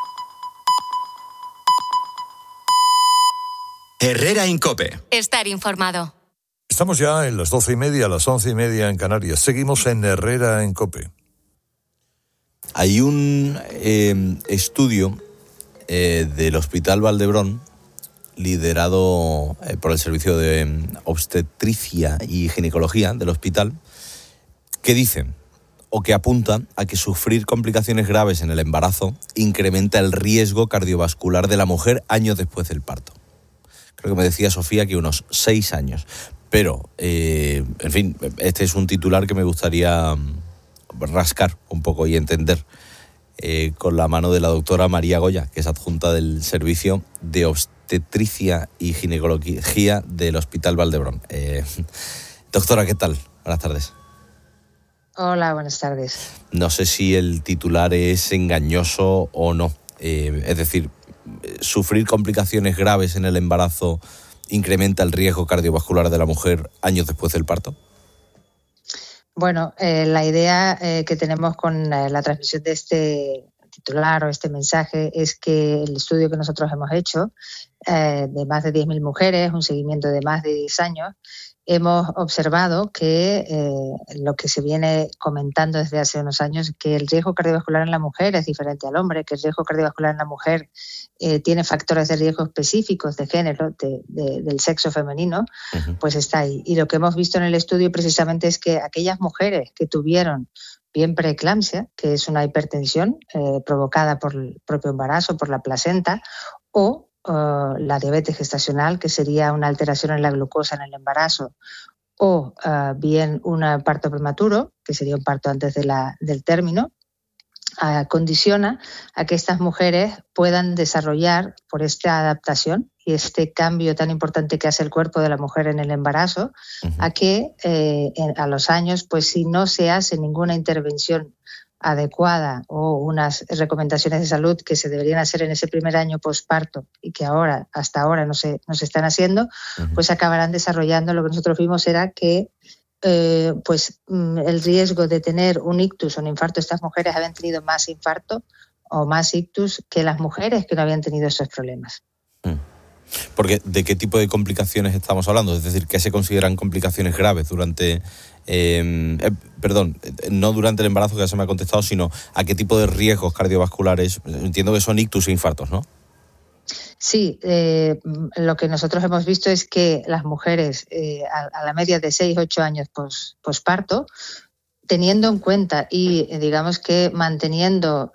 [SPEAKER 1] Herrera en COPE.
[SPEAKER 2] Estar informado.
[SPEAKER 10] Estamos ya en las 12:30, las 11:30 en Canarias. Seguimos en Herrera en COPE.
[SPEAKER 11] Hay un estudio del Hospital Valdebrón, liderado por el Servicio de Obstetricia y Ginecología del hospital, que dice o que apunta a que sufrir complicaciones graves en el embarazo incrementa el riesgo cardiovascular de la mujer años después del parto. Creo que me decía Sofía que unos 6 años. Pero, en fin, este es un titular que me gustaría rascar un poco y entender con la mano de la doctora María Goya, que es adjunta del Servicio de Obstetricia y Ginecología del Hospital Valdebrón. Doctora, ¿qué tal? Buenas tardes.
[SPEAKER 16] Hola, buenas tardes.
[SPEAKER 11] No sé si el titular es engañoso o no. Es decir, ¿sufrir complicaciones graves en el embarazo incrementa el riesgo cardiovascular de la mujer años después del parto?
[SPEAKER 16] Bueno, la idea que tenemos con la transmisión de este titular o este mensaje es que el estudio que nosotros hemos hecho de más de 10.000 mujeres, un seguimiento de más de 10 años, hemos observado que lo que se viene comentando desde hace unos años, que el riesgo cardiovascular en la mujer es diferente al hombre, que el riesgo cardiovascular en la mujer tiene factores de riesgo específicos de género, del sexo femenino, pues está ahí. Y lo que hemos visto en el estudio precisamente es que aquellas mujeres que tuvieron bien preeclampsia, que es una hipertensión provocada por el propio embarazo, por la placenta, o la diabetes gestacional, que sería una alteración en la glucosa en el embarazo, o bien un parto prematuro, que sería un parto antes del término, condiciona a que estas mujeres puedan desarrollar, por esta adaptación y este cambio tan importante que hace el cuerpo de la mujer en el embarazo, a que a los años, pues si no se hace ninguna intervención adecuada o unas recomendaciones de salud que se deberían hacer en ese primer año posparto y que hasta ahora no se están haciendo, pues acabarán desarrollando. Lo que nosotros vimos era que el riesgo de tener un ictus o un infarto, estas mujeres habían tenido más infarto o más ictus que las mujeres que no habían tenido esos problemas.
[SPEAKER 11] Porque ¿de qué tipo de complicaciones estamos hablando? Es decir, ¿qué se consideran complicaciones graves durante... no durante el embarazo, que ya se me ha contestado, sino a qué tipo de riesgos cardiovasculares? Entiendo que son ictus e infartos, ¿no?
[SPEAKER 16] Sí, lo que nosotros hemos visto es que las mujeres a la media de 6-8 años posparto, teniendo en cuenta y digamos que manteniendo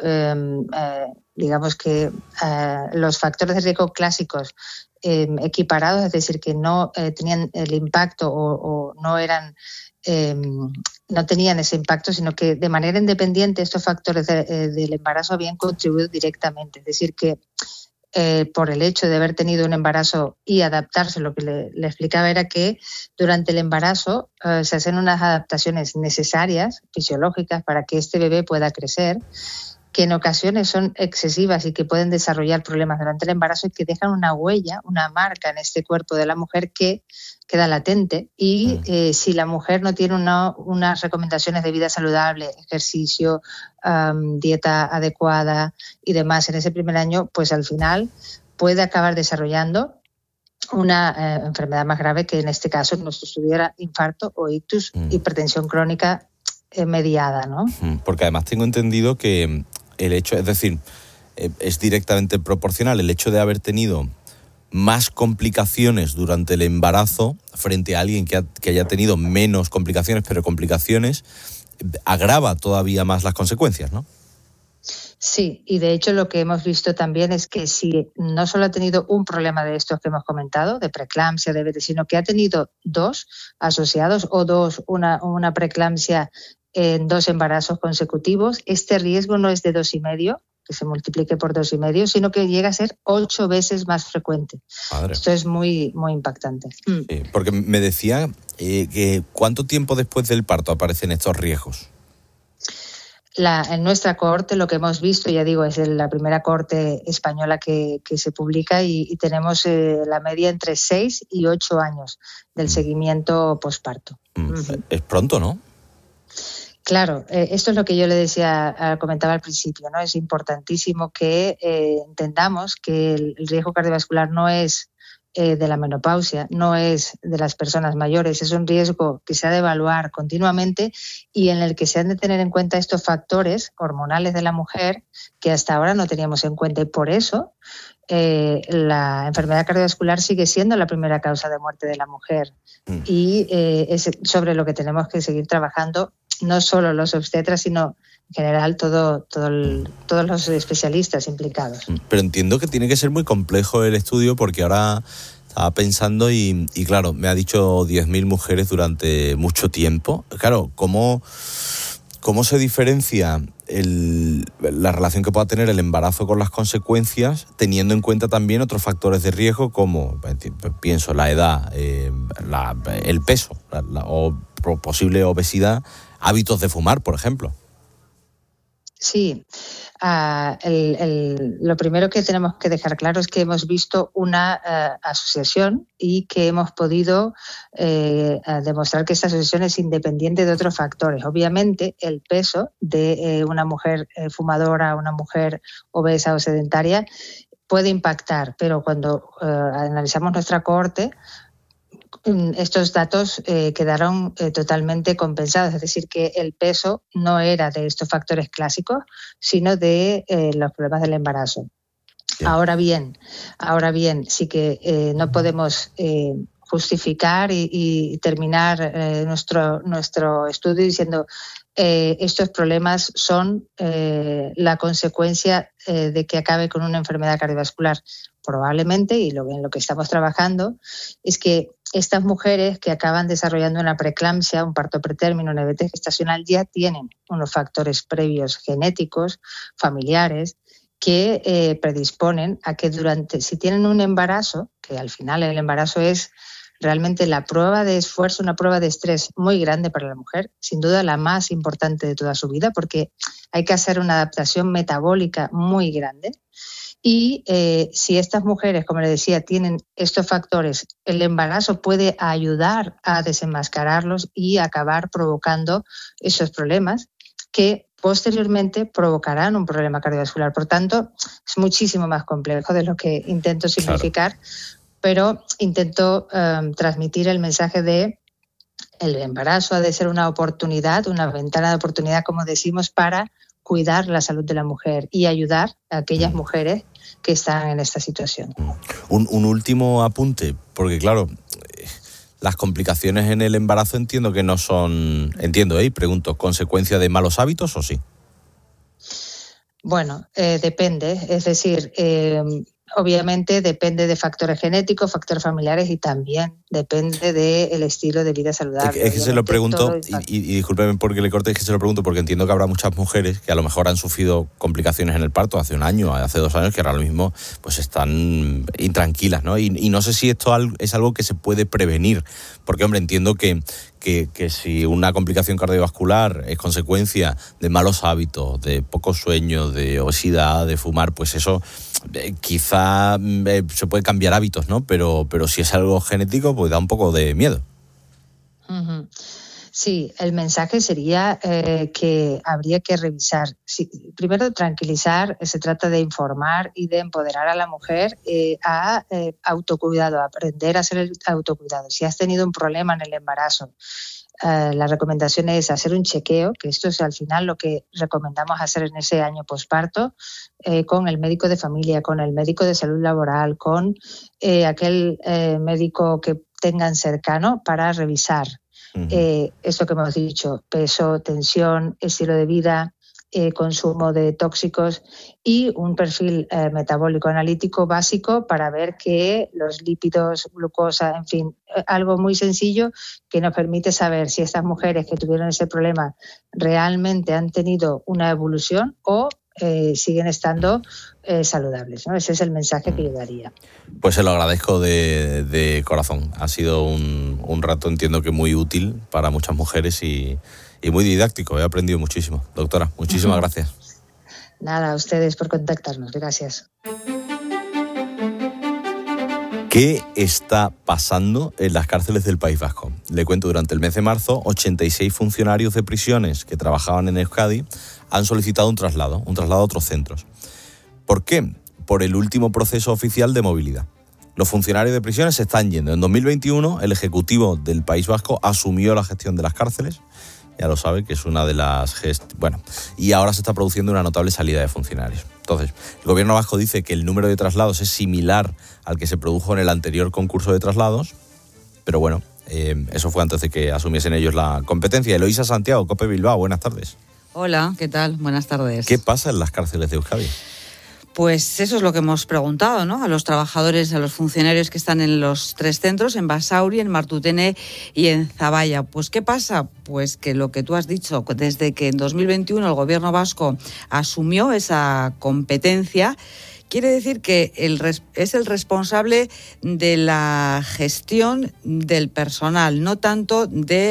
[SPEAKER 16] los factores de riesgo clásicos equiparados, es decir, que no tenían el impacto o no eran... no tenían ese impacto, sino que de manera independiente estos factores del embarazo habían contribuido directamente. Es decir, que por el hecho de haber tenido un embarazo y adaptarse, lo que le explicaba era que durante el embarazo se hacen unas adaptaciones necesarias, fisiológicas, para que este bebé pueda crecer, que en ocasiones son excesivas y que pueden desarrollar problemas durante el embarazo y que dejan una huella, una marca en este cuerpo de la mujer que queda latente. Y si la mujer no tiene unas recomendaciones de vida saludable, ejercicio, dieta adecuada y demás en ese primer año, pues al final puede acabar desarrollando una enfermedad más grave, que en este caso en nuestro estudio era infarto o ictus, hipertensión crónica mediada, ¿no?
[SPEAKER 11] Porque además tengo entendido que el hecho, es decir, es directamente proporcional el hecho de haber tenido más complicaciones durante el embarazo frente a alguien que haya tenido menos complicaciones, pero complicaciones, agrava todavía más las consecuencias, ¿no?
[SPEAKER 16] Sí, y de hecho lo que hemos visto también es que si no solo ha tenido un problema de estos que hemos comentado, de preeclampsia, diabetes, sino que ha tenido 2 asociados o una preeclampsia en 2 embarazos consecutivos, este riesgo no es de 2,5, que se multiplique por 2,5, sino que llega a ser 8 veces más frecuente. Madre. Esto es muy, muy impactante.
[SPEAKER 11] Sí, porque me decía que ¿cuánto tiempo después del parto aparecen estos riesgos?
[SPEAKER 16] En nuestra cohorte lo que hemos visto, ya digo, es la primera cohorte española que se publica y tenemos la media entre 6 y 8 años del seguimiento posparto.
[SPEAKER 11] Es pronto, ¿no?
[SPEAKER 16] Claro, esto es lo que yo le comentaba al principio, ¿no? Es importantísimo que entendamos que el riesgo cardiovascular no es de la menopausia, no es de las personas mayores. Es un riesgo que se ha de evaluar continuamente y en el que se han de tener en cuenta estos factores hormonales de la mujer que hasta ahora no teníamos en cuenta, y por eso la enfermedad cardiovascular sigue siendo la primera causa de muerte de la mujer. Y es sobre lo que tenemos que seguir trabajando, no solo los obstetras, sino en general todos los especialistas implicados.
[SPEAKER 11] Pero entiendo que tiene que ser muy complejo el estudio, porque ahora estaba pensando y claro, me ha dicho 10.000 mujeres durante mucho tiempo. Claro, ¿cómo se diferencia la relación que pueda tener el embarazo con las consecuencias, teniendo en cuenta también otros factores de riesgo como, pienso, la edad, el peso o posible obesidad, hábitos de fumar, por ejemplo?
[SPEAKER 16] Sí, lo primero que tenemos que dejar claro es que hemos visto una asociación y que hemos podido demostrar que esta asociación es independiente de otros factores. Obviamente, el peso de una mujer fumadora, una mujer obesa o sedentaria puede impactar, pero cuando analizamos nuestra cohorte, estos datos quedaron totalmente compensados, es decir, que el peso no era de estos factores clásicos, sino de los problemas del embarazo. Sí. Ahora bien, sí que no podemos justificar y terminar nuestro estudio diciendo estos problemas son la consecuencia de que acabe con una enfermedad cardiovascular. Probablemente, y en lo que estamos trabajando, es que estas mujeres que acaban desarrollando una preeclampsia, un parto pretérmino, una diabetes gestacional, ya tienen unos factores previos genéticos, familiares, que predisponen a que si tienen un embarazo, que al final el embarazo es realmente la prueba de esfuerzo, una prueba de estrés muy grande para la mujer, sin duda la más importante de toda su vida, porque hay que hacer una adaptación metabólica muy grande. Y si estas mujeres, como le decía, tienen estos factores, el embarazo puede ayudar a desenmascararlos y acabar provocando esos problemas que posteriormente provocarán un problema cardiovascular. Por tanto, es muchísimo más complejo de lo que intento simplificar, claro. Pero intento transmitir el mensaje de el embarazo ha de ser una oportunidad, una ventana de oportunidad, como decimos, para cuidar la salud de la mujer y ayudar a aquellas mujeres que están en esta situación.
[SPEAKER 11] Un último apunte, porque claro, las complicaciones en el embarazo entiendo que no son, y pregunto, ¿consecuencia de malos hábitos o sí?
[SPEAKER 16] Bueno, depende, es decir, obviamente depende de factores genéticos, factores familiares y también depende del estilo de vida saludable.
[SPEAKER 11] Es que se lo pregunto, y discúlpeme porque le corte, es que se lo pregunto porque entiendo que habrá muchas mujeres que a lo mejor han sufrido complicaciones en el parto hace un año, hace 2 años, que ahora mismo pues están intranquilas, ¿no? Y no sé si esto es algo que se puede prevenir, porque hombre, entiendo que si una complicación cardiovascular es consecuencia de malos hábitos, de poco sueño, de obesidad, de fumar, pues eso quizá se puede cambiar hábitos, ¿no? Pero si es algo genético, pues da un poco de miedo.
[SPEAKER 16] Uh-huh. Sí, el mensaje sería que habría que revisar. Sí, primero, tranquilizar, se trata de informar y de empoderar a la mujer a autocuidado, a aprender a hacer el autocuidado. Si has tenido un problema en el embarazo, la recomendación es hacer un chequeo, que esto es al final lo que recomendamos hacer en ese año posparto, con el médico de familia, con el médico de salud laboral, con aquel médico que tengan cercano para revisar esto que hemos dicho, peso, tensión, estilo de vida, consumo de tóxicos y un perfil metabólico analítico básico para ver que los lípidos, glucosa, en fin, algo muy sencillo que nos permite saber si estas mujeres que tuvieron ese problema realmente han tenido una evolución o siguen estando saludables, ¿no? Ese es el mensaje que yo daría.
[SPEAKER 11] Pues se lo agradezco de corazón. Ha sido un rato, entiendo que muy útil para muchas mujeres y muy didáctico. He aprendido muchísimo. Doctora, muchísimas gracias.
[SPEAKER 16] Nada, a ustedes por contactarnos. Gracias.
[SPEAKER 11] ¿Qué está pasando en las cárceles del País Vasco? Le cuento, durante el mes de marzo, 86 funcionarios de prisiones que trabajaban en Euskadi han solicitado un traslado a otros centros. ¿Por qué? Por el último proceso oficial de movilidad. Los funcionarios de prisiones se están yendo. En 2021, el Ejecutivo del País Vasco asumió la gestión de las cárceles. Ya lo sabe, que es una de las... y ahora se está produciendo una notable salida de funcionarios. Entonces, el gobierno vasco dice que el número de traslados es similar al que se produjo en el anterior concurso de traslados, pero bueno, eso fue antes de que asumiesen ellos la competencia. Eloísa Santiago, COPE Bilbao, buenas tardes.
[SPEAKER 5] Hola, ¿qué tal? Buenas tardes.
[SPEAKER 11] ¿Qué pasa en las cárceles de Euskadi?
[SPEAKER 5] Pues eso es lo que hemos preguntado, ¿no? A los trabajadores, a los funcionarios que están en los 3 centros, en Basauri, en Martutene y en Zaballa. Pues ¿qué pasa? Pues que lo que tú has dicho, desde que en 2021 el gobierno vasco asumió esa competencia, quiere decir que es el responsable de la gestión del personal, no tanto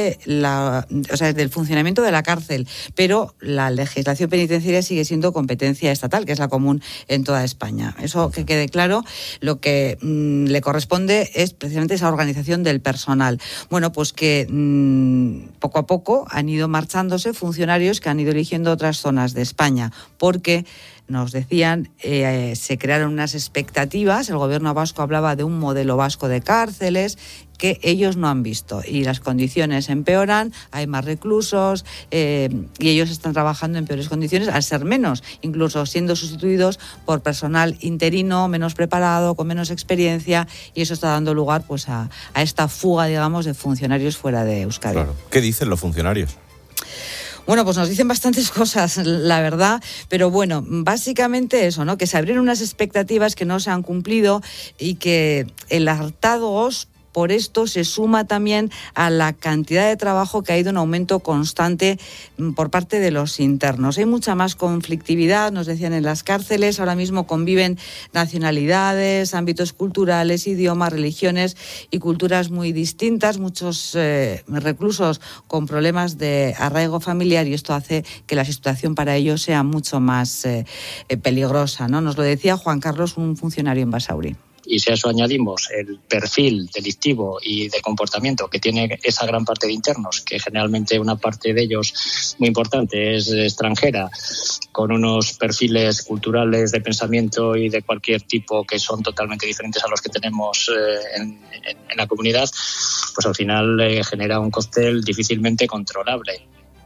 [SPEAKER 5] del funcionamiento de la cárcel, pero la legislación penitenciaria sigue siendo competencia estatal, que es la común en toda España. Eso que quede claro, lo que le corresponde es precisamente esa organización del personal. Bueno, pues que poco a poco han ido marchándose funcionarios que han ido eligiendo otras zonas de España, porque nos decían, se crearon unas expectativas, el gobierno vasco hablaba de un modelo vasco de cárceles que ellos no han visto y las condiciones empeoran, hay más reclusos y ellos están trabajando en peores condiciones al ser menos, incluso siendo sustituidos por personal interino, menos preparado, con menos experiencia, y eso está dando lugar pues a esta fuga, digamos, de funcionarios fuera de Euskadi.
[SPEAKER 11] Claro. ¿Qué dicen los funcionarios?
[SPEAKER 5] Bueno, pues nos dicen bastantes cosas, la verdad, pero bueno, básicamente eso, ¿no? Que se abrieron unas expectativas que no se han cumplido y que el hartazgo por esto se suma también a la cantidad de trabajo que ha ido en aumento constante por parte de los internos. Hay mucha más conflictividad, nos decían, en las cárceles. Ahora mismo conviven nacionalidades, ámbitos culturales, idiomas, religiones y culturas muy distintas. Muchos reclusos con problemas de arraigo familiar, y esto hace que la situación para ellos sea mucho más peligrosa, ¿no? Nos lo decía Juan Carlos, un funcionario en Basauri.
[SPEAKER 6] Y si a eso añadimos el perfil delictivo y de comportamiento que tiene esa gran parte de internos, que generalmente una parte de ellos muy importante es extranjera, con unos perfiles culturales de pensamiento y de cualquier tipo que son totalmente diferentes a los que tenemos en la comunidad, pues al final genera un cóctel difícilmente controlable.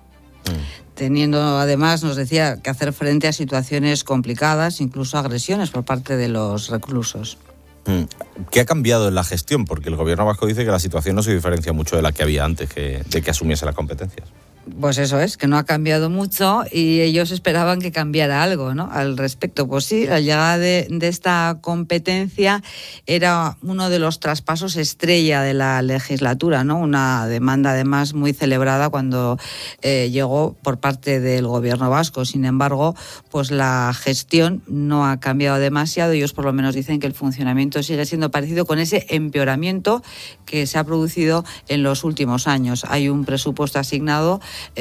[SPEAKER 5] Teniendo además, nos decía, que hacer frente a situaciones complicadas, incluso agresiones por parte de los reclusos.
[SPEAKER 11] ¿Qué ha cambiado en la gestión? Porque el gobierno vasco dice que la situación no se diferencia mucho de la que había antes de que asumiese las competencias.
[SPEAKER 5] Pues eso es, que no ha cambiado mucho y ellos esperaban que cambiara algo, ¿no? Al respecto, pues sí, la llegada de esta competencia era uno de los traspasos estrella de la legislatura, ¿no? Una demanda además muy celebrada cuando llegó por parte del gobierno vasco. Sin embargo, pues la gestión no ha cambiado demasiado. Ellos por lo menos dicen que el funcionamiento sigue siendo parecido, con ese empeoramiento que se ha producido en los últimos años. Hay un presupuesto asignado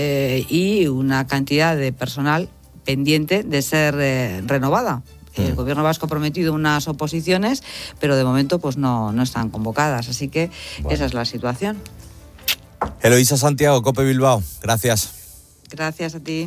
[SPEAKER 5] y una cantidad de personal pendiente de ser renovada. El gobierno vasco ha prometido unas oposiciones, pero de momento pues no están convocadas, así que esa es la situación.
[SPEAKER 11] Eloísa Santiago, COPE Bilbao, gracias.
[SPEAKER 5] Gracias a ti.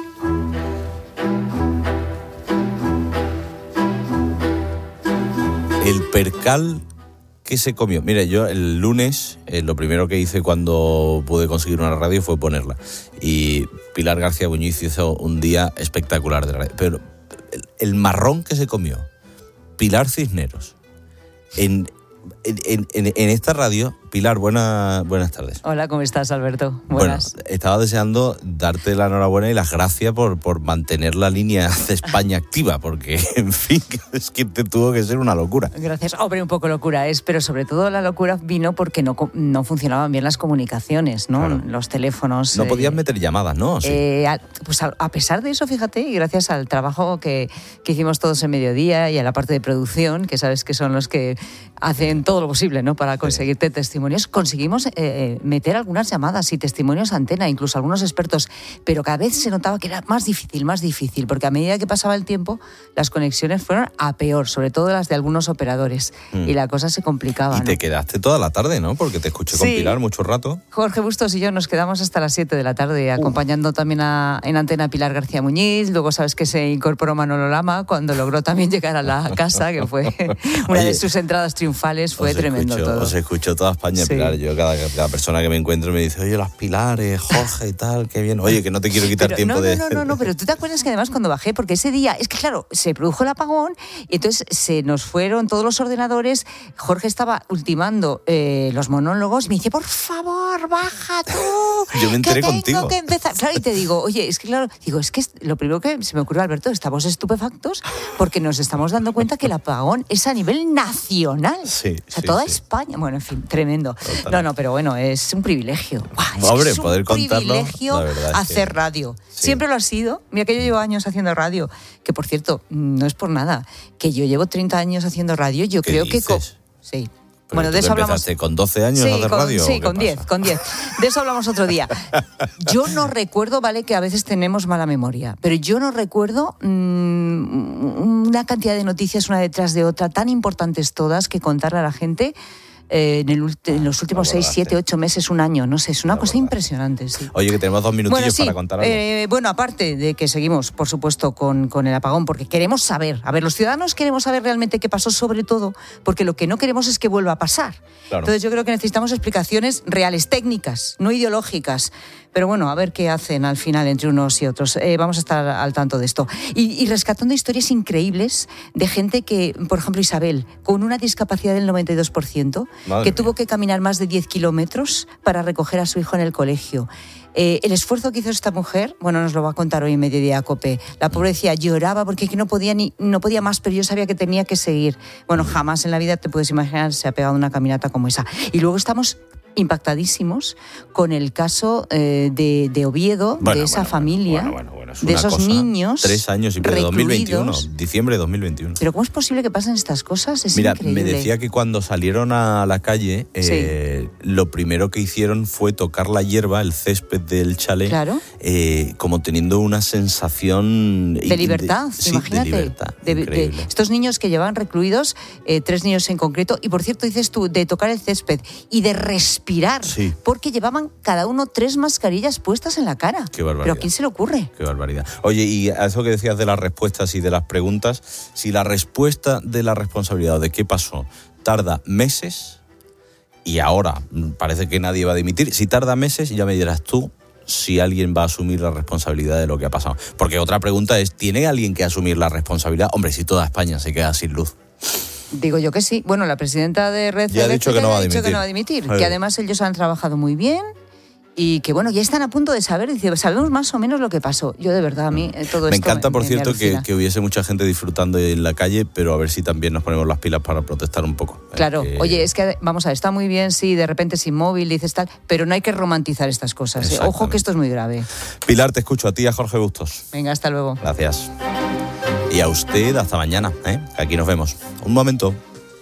[SPEAKER 11] El percal que se comió. Mire, yo el lunes lo primero que hice cuando pude conseguir una radio fue ponerla. Y Pilar García Muñiz hizo un día espectacular de la radio. Pero el marrón que se comió Pilar Cisneros en esta radio. Pilar, buenas tardes.
[SPEAKER 12] Hola, ¿cómo estás, Alberto? Buenas.
[SPEAKER 11] Bueno, estaba deseando darte la enhorabuena y las gracias por mantener la línea de España activa, porque, en fin, es que te tuvo que ser una locura.
[SPEAKER 12] Gracias. Hombre, un poco locura es, pero sobre todo la locura vino porque no funcionaban bien las comunicaciones, ¿no? Claro. Los teléfonos.
[SPEAKER 11] No podías meter llamadas, ¿no? Sí.
[SPEAKER 12] Pues a pesar de eso, fíjate, y gracias al trabajo que hicimos todos en mediodía y a la parte de producción, que sabes que son los que hacen todo lo posible, ¿no?, para conseguirte testimonios. Conseguimos meter algunas llamadas y testimonios a antena, incluso algunos expertos, pero cada vez se notaba que era más difícil, porque a medida que pasaba el tiempo, las conexiones fueron a peor, sobre todo las de algunos operadores, y la cosa se complicaba.
[SPEAKER 11] Y te quedaste toda la tarde, ¿no? Porque te escuché con Pilar mucho rato.
[SPEAKER 12] Jorge Bustos y yo nos quedamos hasta las 7 de la tarde, acompañando también en antena a Pilar García Muñiz. Luego sabes que se incorporó Manolo Lama cuando logró también llegar a la casa, que fue una de sus entradas triunfales. Fue tremendo todo.
[SPEAKER 11] Os escuchó toda España, Pilar. Yo cada persona que me encuentro me dice, oye, las Pilares, Jorge y tal, qué bien. Oye, que no te quiero quitar tiempo
[SPEAKER 12] No, pero tú te acuerdas que además cuando bajé, porque ese día, es que claro, se produjo el apagón y entonces se nos fueron todos los ordenadores. Jorge estaba ultimando los monólogos y me dice, por favor, baja tú.
[SPEAKER 11] Yo me enteré
[SPEAKER 12] que tengo
[SPEAKER 11] contigo.
[SPEAKER 12] Que empezar. Claro, y te digo, oye, es que claro, es que lo primero que se me ocurrió, Alberto, estamos estupefactos porque nos estamos dando cuenta que el apagón es a nivel nacional.
[SPEAKER 11] Sí,
[SPEAKER 12] o sea, toda España. Bueno, en fin, tremendo.
[SPEAKER 11] Total.
[SPEAKER 12] No, pero bueno, es un privilegio.
[SPEAKER 11] Hombre,
[SPEAKER 12] es un
[SPEAKER 11] poder contarlo,
[SPEAKER 12] privilegio
[SPEAKER 11] la verdad
[SPEAKER 12] hacer radio. Siempre lo ha sido. Mira que yo llevo años haciendo radio, que por cierto, no es por nada, que yo llevo 30 años haciendo radio, yo creo que... Sí. Bueno, de eso hablamos.
[SPEAKER 11] ¿Con 12 años a hacer radio?
[SPEAKER 12] Sí, con 10. De eso hablamos otro día. Yo no recuerdo, vale, que a veces tenemos mala memoria, pero yo no recuerdo una cantidad de noticias una detrás de otra, tan importantes todas, que contarle a la gente en los últimos 6, 7, 8 meses, un año, no sé, es una cosa impresionante. Sí.
[SPEAKER 11] Oye, que tenemos 2 minutillos para contar algo.
[SPEAKER 12] Bueno, aparte de que seguimos, por supuesto, con el apagón, porque queremos saber, los ciudadanos queremos saber realmente qué pasó, sobre todo, porque lo que no queremos es que vuelva a pasar. Claro. Entonces yo creo que necesitamos explicaciones reales, técnicas, no ideológicas. Pero bueno, a ver qué hacen al final entre unos y otros. Vamos a estar al tanto de esto. Y rescatando historias increíbles de gente que, por ejemplo, Isabel, con una discapacidad del 92%, que tuvo que caminar más de 10 kilómetros para recoger a su hijo en el colegio. El esfuerzo que hizo esta mujer, bueno, nos lo va a contar hoy en Mediodía COPE. La pobre decía, lloraba porque no podía más, pero yo sabía que tenía que seguir. Bueno, jamás en la vida te puedes imaginar se ha pegado una caminata como esa. Y luego estamos impactadísimos con el caso de Oviedo, de esa familia, de esos niños
[SPEAKER 11] 3 años y de 2021, diciembre de 2021.
[SPEAKER 12] Pero ¿cómo es posible que pasen estas cosas? Es
[SPEAKER 11] Mira,
[SPEAKER 12] increíble.
[SPEAKER 11] Me decía que cuando salieron a la calle, lo primero que hicieron fue tocar la hierba, el césped del chalet, como teniendo una sensación
[SPEAKER 12] de libertad, imagínate.
[SPEAKER 11] De libertad, increíble.
[SPEAKER 12] De estos niños que llevaban recluidos, 3 niños en concreto, y por cierto, dices tú, de tocar el césped y de respirar, porque llevaban cada uno 3 mascarillas puestas en la cara.
[SPEAKER 11] Qué barbaridad.
[SPEAKER 12] ¿Pero a quién se le ocurre?
[SPEAKER 11] Qué barbaridad. Oye, y a eso que decías de las respuestas y de las preguntas, si la respuesta de la responsabilidad de qué pasó tarda meses, y ahora parece que nadie va a dimitir, si tarda meses, ya me dirás tú si alguien va a asumir la responsabilidad de lo que ha pasado. Porque otra pregunta es, ¿tiene alguien que asumir la responsabilidad? Hombre, si toda España se queda sin luz.
[SPEAKER 12] Digo yo que sí. Bueno, la presidenta de Red
[SPEAKER 11] ya ha dicho que no va a
[SPEAKER 12] dimitir. Que además ellos han trabajado muy bien y que, bueno, ya están a punto de saber. Dice, sabemos más o menos lo que pasó. Yo, de verdad, a mí todo esto
[SPEAKER 11] me encanta, por cierto,
[SPEAKER 12] me
[SPEAKER 11] que hubiese mucha gente disfrutando en la calle, pero a ver si también nos ponemos las pilas para protestar un poco.
[SPEAKER 12] Claro. Oye, es que, vamos a ver, está muy bien, sí, de repente sin móvil, dices tal, pero no hay que romantizar estas cosas. Ojo que esto es muy grave.
[SPEAKER 11] Pilar, te escucho. A ti, a Jorge Bustos.
[SPEAKER 12] Venga, hasta luego.
[SPEAKER 11] Gracias. Y a usted, hasta mañana. Aquí nos vemos. Un momento.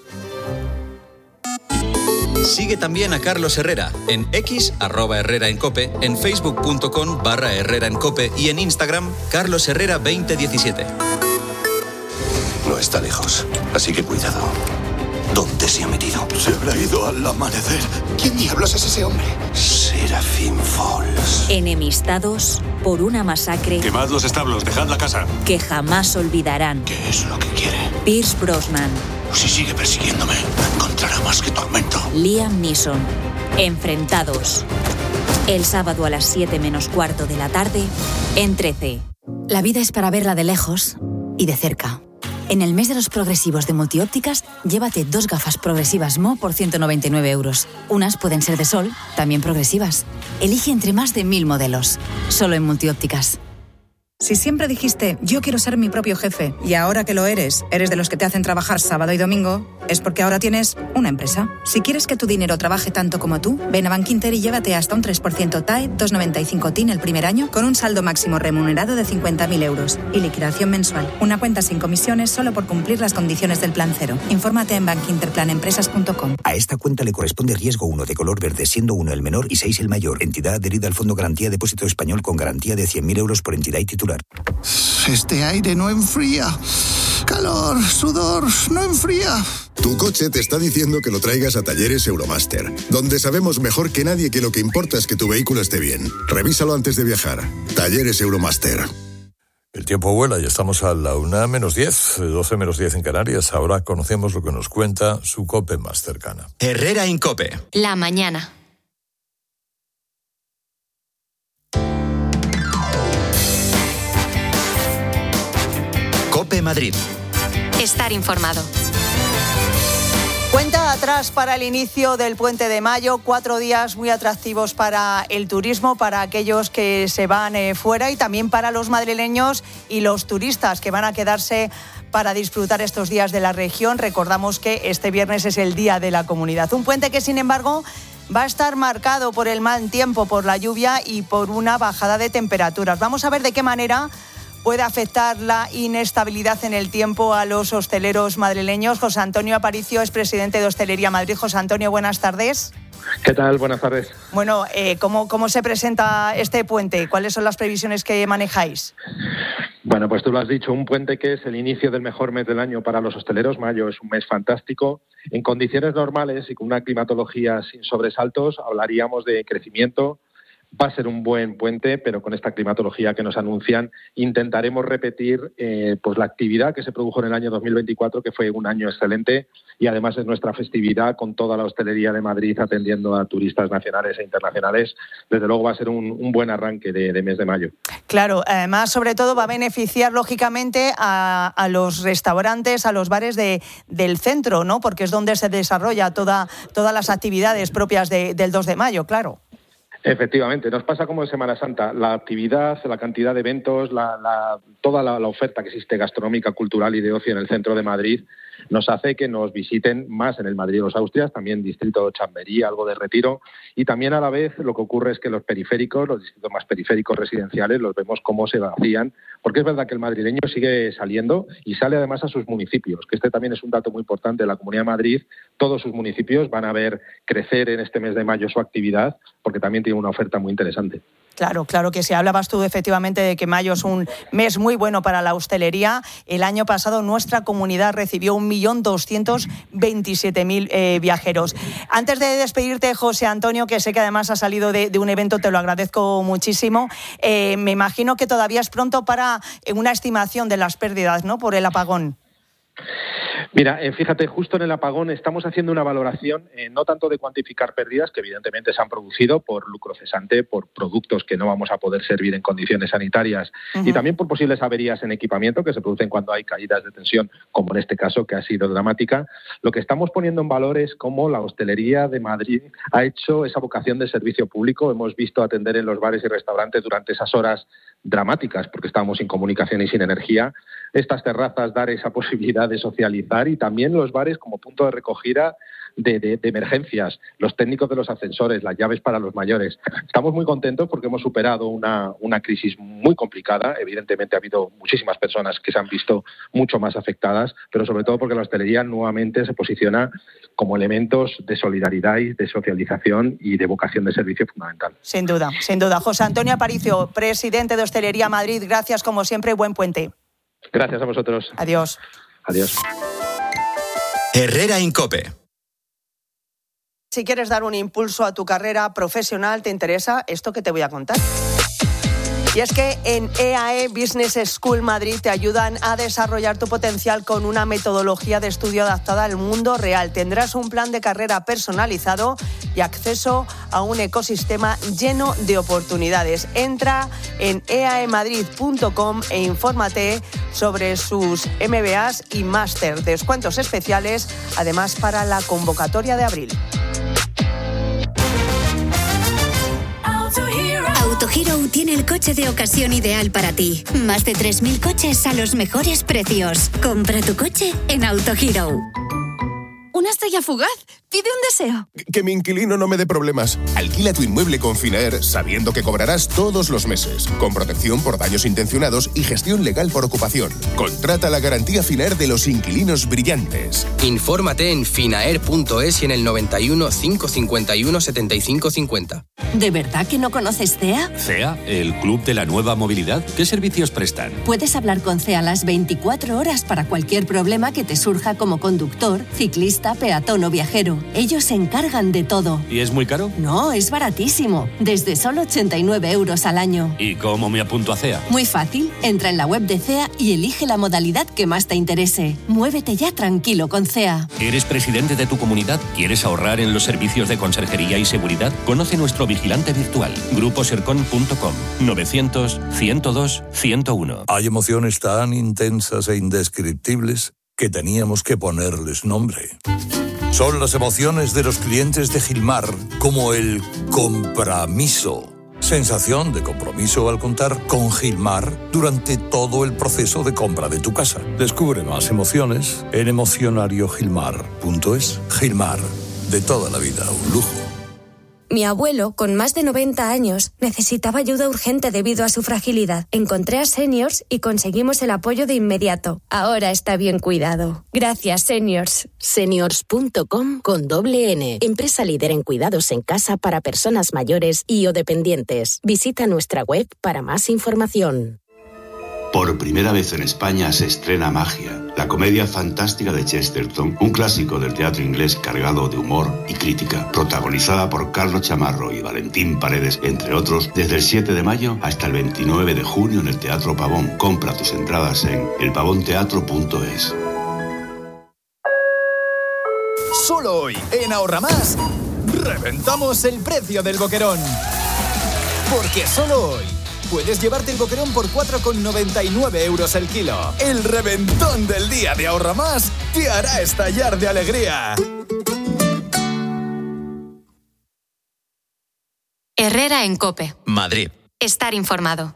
[SPEAKER 1] Sigue también a Carlos Herrera en X, @HerreraEnCope, en Facebook.com/HerreraEnCope y en Instagram, CarlosHerrera2017.
[SPEAKER 4] No está lejos, así que cuidado. ¿Dónde se ha metido? Se habrá ido al amanecer. ¿Quién diablos es ese hombre? Serafín Falls.
[SPEAKER 27] Enemistados por una masacre.
[SPEAKER 4] Quemad los establos, dejad la casa.
[SPEAKER 27] Que jamás olvidarán.
[SPEAKER 4] ¿Qué es lo que quiere?
[SPEAKER 27] Pierce Brosnan.
[SPEAKER 4] Si sigue persiguiéndome, encontrará más que tormento.
[SPEAKER 27] Liam Neeson. Enfrentados. El sábado a las 7:15 de la tarde, en 13.
[SPEAKER 7] La vida es para verla de lejos y de cerca. En el mes de los progresivos de Multiópticas, llévate 2 gafas progresivas Mo por 199 €. Unas pueden ser de sol, también progresivas. Elige entre más de 1000 modelos. Solo en Multiópticas.
[SPEAKER 8] Si siempre dijiste, yo quiero ser mi propio jefe, y ahora que lo eres de los que te hacen trabajar sábado y domingo, es porque ahora tienes una empresa. Si quieres que tu dinero trabaje tanto como tú, ven a Bankinter y llévate hasta un 3% TAE, 2,95 TIN el primer año, con un saldo máximo remunerado de 50.000 euros y liquidación mensual. Una cuenta sin comisiones solo por cumplir las condiciones del Plan Cero. Infórmate en bankinterplanempresas.com.
[SPEAKER 19] A esta cuenta le corresponde riesgo 1 de color verde, siendo 1 el menor y 6 el mayor. Entidad adherida al Fondo Garantía Depósito Español con garantía de 100.000 euros por entidad y titular.
[SPEAKER 20] Este aire no enfría. Calor, sudor, no enfría.
[SPEAKER 21] Tu coche te está diciendo que lo traigas a Talleres Euromaster, donde sabemos mejor que nadie que lo que importa es que tu vehículo esté bien. Revísalo antes de viajar. Talleres Euromaster.
[SPEAKER 10] El tiempo vuela y estamos a la 1:10, 12:10 en Canarias. Ahora conocemos lo que nos cuenta su COPE más cercana.
[SPEAKER 1] Herrera en COPE.
[SPEAKER 2] La mañana.
[SPEAKER 1] COPE Madrid.
[SPEAKER 2] Estar informado.
[SPEAKER 3] Cuenta atrás para el inicio del Puente de Mayo, 4 días muy atractivos para el turismo, para aquellos que se van fuera y también para los madrileños y los turistas que van a quedarse para disfrutar estos días de la región. Recordamos que este viernes es el Día de la Comunidad. Un puente que, sin embargo, va a estar marcado por el mal tiempo, por la lluvia y por una bajada de temperaturas. Vamos a ver de qué manera puede afectar la inestabilidad en el tiempo a los hosteleros madrileños. José Antonio Aparicio es presidente de Hostelería Madrid. José Antonio, buenas tardes.
[SPEAKER 23] ¿Qué tal? Buenas tardes.
[SPEAKER 3] Bueno, ¿cómo se presenta este puente? ¿Cuáles son las previsiones que manejáis?
[SPEAKER 23] Bueno, pues tú lo has dicho, un puente que es el inicio del mejor mes del año para los hosteleros. Mayo es un mes fantástico. En condiciones normales y con una climatología sin sobresaltos, hablaríamos de crecimiento. Va a ser un buen puente, pero con esta climatología que nos anuncian intentaremos repetir pues la actividad que se produjo en el año 2024, que fue un año excelente, y además es nuestra festividad con toda la hostelería de Madrid atendiendo a turistas nacionales e internacionales. Desde luego va a ser un buen arranque de mes de mayo. Claro, además sobre todo va a beneficiar lógicamente a los restaurantes, a los bares del centro, ¿no? Porque es donde se desarrolla todas las actividades propias del 2 de mayo, claro. Efectivamente, nos pasa como en Semana Santa. La actividad, la cantidad de eventos, toda la oferta que existe gastronómica, cultural y de ocio en el centro de Madrid nos hace que nos visiten más en el Madrid de los Austrias, también distrito de Chamberí, algo de Retiro, y también a la vez lo que ocurre es que los periféricos, los distritos más periféricos residenciales, los vemos cómo se vacían, porque es verdad que el madrileño sigue saliendo y sale además a sus municipios, que este también es un dato muy importante de la Comunidad de Madrid. Todos sus municipios van a ver crecer en este mes de mayo su actividad, porque también tiene una oferta muy interesante. Claro que sí. Hablabas tú efectivamente de que mayo es un mes muy bueno para la hostelería. El año pasado nuestra comunidad recibió 1.227.000 viajeros. Antes de despedirte, José Antonio, que sé que además has salido de un evento, te lo agradezco muchísimo. Me imagino que todavía es pronto para una estimación de las pérdidas, ¿no?, por el apagón. Mira, fíjate, justo en el apagón estamos haciendo una valoración no tanto de cuantificar pérdidas, que evidentemente se han producido por lucro cesante, por productos que no vamos a poder servir en condiciones sanitarias, y también por posibles averías en equipamiento que se producen cuando hay caídas de tensión, como en este caso, que ha sido dramática. Lo que estamos poniendo en valor es cómo la hostelería de Madrid ha hecho esa vocación de servicio público. Hemos visto atender en los bares y restaurantes durante esas horas dramáticas, porque estábamos sin comunicación y sin energía, estas terrazas dar esa posibilidad de socializar, y también los bares como punto de recogida de emergencias, los técnicos de los ascensores, las llaves para los mayores. Estamos muy contentos porque hemos superado una crisis muy complicada. Evidentemente ha habido muchísimas personas que se han visto mucho más afectadas, pero sobre todo porque la hostelería nuevamente se posiciona como elementos de solidaridad y de socialización y de vocación de servicio fundamental. Sin duda. José Antonio Aparicio, presidente de Hostelería Madrid, gracias como siempre y buen puente. Gracias a vosotros. Adiós.
[SPEAKER 1] Herrera en COPE.
[SPEAKER 3] Si quieres dar un impulso a tu carrera profesional, ¿te interesa esto que te voy a contar? Y es que en EAE Business School Madrid te ayudan a desarrollar tu potencial con una metodología de estudio adaptada al mundo real. Tendrás un plan de carrera personalizado y acceso a un ecosistema lleno de oportunidades. Entra en eaemadrid.com e infórmate sobre sus MBAs y máster. Descuentos especiales, además, para la
[SPEAKER 27] Autohero tiene el coche de ocasión ideal para ti. Más de 3.000 coches a los mejores precios. Compra tu coche en Autohero.
[SPEAKER 9] Una estrella fugaz. Pide un deseo.
[SPEAKER 13] Que mi inquilino no me dé problemas. Alquila tu inmueble con Finaer sabiendo que cobrarás todos los meses. Con protección por daños intencionados y gestión legal por ocupación. Contrata la garantía Finaer de los inquilinos brillantes.
[SPEAKER 14] Infórmate en finaer.es y en el 91 551 75 50.
[SPEAKER 9] ¿De verdad que no conoces CEA?
[SPEAKER 15] ¿CEA? ¿El Club de la Nueva Movilidad? ¿Qué servicios prestan?
[SPEAKER 9] Puedes hablar con CEA las 24 horas para cualquier problema que te surja como conductor, ciclista, peatón o viajero. Ellos se encargan de todo.
[SPEAKER 15] ¿Y es muy caro?
[SPEAKER 9] No, es baratísimo. Desde solo 89 euros al año.
[SPEAKER 15] ¿Y cómo me apunto a CEA?
[SPEAKER 9] Muy fácil. Entra en la web de CEA y elige la modalidad que más te interese. Muévete ya tranquilo con CEA.
[SPEAKER 15] ¿Eres presidente de tu comunidad? ¿Quieres ahorrar en los servicios de conserjería y seguridad? Conoce nuestro vigilante virtual. Gruposercon.com 900 102 101.
[SPEAKER 10] Hay emociones tan intensas e indescriptibles que teníamos que ponerles nombre. Son las emociones de los clientes de Gilmar, como el compromiso. Sensación de compromiso al contar con Gilmar durante todo el proceso de compra de tu casa. Descubre más emociones en emocionariogilmar.es. Gilmar, de toda la vida, un lujo.
[SPEAKER 22] Mi abuelo, con más de 90 años, necesitaba ayuda urgente debido a su fragilidad. Encontré a Seniors y conseguimos el apoyo de inmediato. Ahora está bien cuidado. Gracias, Seniors.
[SPEAKER 24] Seniors.com con doble N. Empresa líder en cuidados en casa para personas mayores y o dependientes. Visita nuestra web para más información.
[SPEAKER 25] Por primera vez en España se estrena Magia, la comedia fantástica de Chesterton, un clásico del teatro inglés cargado de humor y crítica, protagonizada por Carlos Chamarro y Valentín Paredes, entre otros, desde el 7 de mayo hasta el 29 de junio en el Teatro Pavón. Compra tus entradas en elpavonteatro.es.
[SPEAKER 26] Solo hoy, en Ahorra Más, reventamos el precio del boquerón. Porque solo hoy puedes llevarte el boquerón por 4,99 euros el kilo. El reventón del día de Ahorra Más te hará estallar de alegría.
[SPEAKER 2] Herrera en COPE.
[SPEAKER 1] Madrid.
[SPEAKER 2] Estar informado.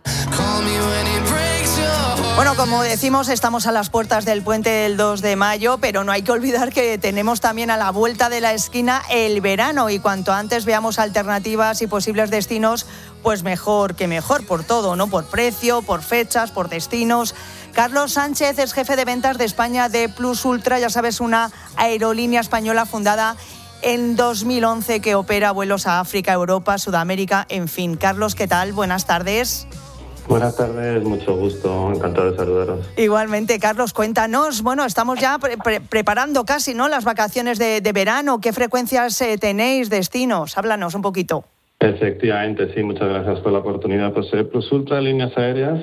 [SPEAKER 3] Bueno, como decimos, estamos a las puertas del puente del 2 de mayo, pero no hay que olvidar que tenemos también a la vuelta de la esquina el verano y cuanto antes veamos alternativas y posibles destinos, pues mejor que mejor, por todo, ¿no? Por precio, por fechas, por destinos. Carlos Sánchez es jefe de ventas de España de Plus Ultra, ya sabes, una aerolínea española fundada en 2011 que opera vuelos a África, Europa, Sudamérica, en fin. Carlos, ¿qué tal? Buenas tardes.
[SPEAKER 23] Buenas tardes, mucho gusto, encantado de saludaros.
[SPEAKER 3] Igualmente, Carlos, cuéntanos, bueno, estamos ya preparando casi, ¿no?, las vacaciones de verano. ¿Qué frecuencias tenéis, destinos? Háblanos un poquito.
[SPEAKER 23] Efectivamente, sí, muchas gracias por la oportunidad. Pues Plus Ultra Líneas Aéreas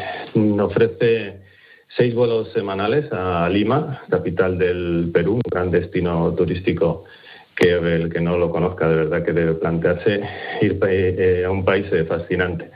[SPEAKER 23] ofrece 6 vuelos semanales a Lima, capital del Perú, un gran destino turístico que el que no lo conozca de verdad que debe plantearse ir a un país fascinante.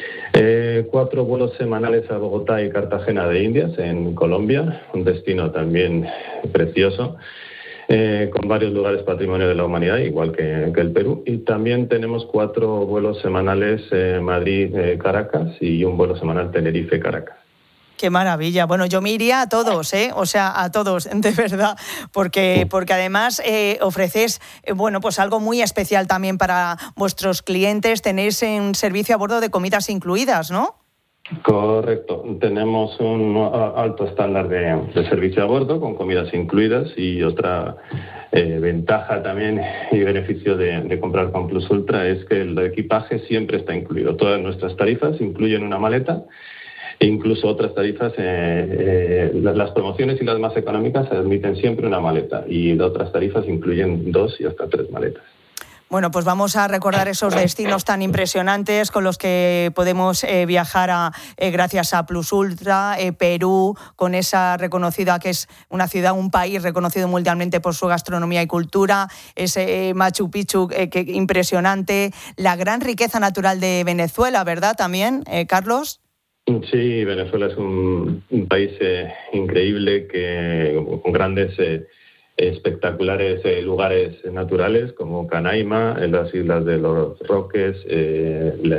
[SPEAKER 23] 4 vuelos semanales a Bogotá y Cartagena de Indias, en Colombia, un destino también precioso, con varios lugares patrimonio de la humanidad, igual que el Perú. Y también tenemos 4 vuelos semanales Madrid-Caracas y un vuelo semanal Tenerife-Caracas.
[SPEAKER 3] Qué maravilla. Bueno, yo me iría a todos, o sea, a todos, de verdad, porque además ofrecéis, bueno, pues algo muy especial también para vuestros clientes. Tenéis un servicio a bordo de comidas incluidas, ¿no?
[SPEAKER 23] Correcto. Tenemos un alto estándar de servicio a bordo con comidas incluidas y otra ventaja también y beneficio de comprar con Plus Ultra es que el equipaje siempre está incluido. Todas nuestras tarifas incluyen una maleta. E incluso otras tarifas, las promociones y las más económicas admiten siempre una maleta y otras tarifas incluyen 2 y hasta 3 maletas.
[SPEAKER 3] Bueno, pues vamos a recordar esos destinos tan impresionantes con los que podemos viajar gracias a Plus Ultra, Perú, con esa reconocida que es una ciudad, un país reconocido mundialmente por su gastronomía y cultura, ese Machu Picchu que impresionante, la gran riqueza natural de Venezuela, ¿verdad? También, Carlos.
[SPEAKER 23] Sí, Venezuela es un país increíble con grandes espectaculares lugares naturales como Canaima, en las Islas de los Roques,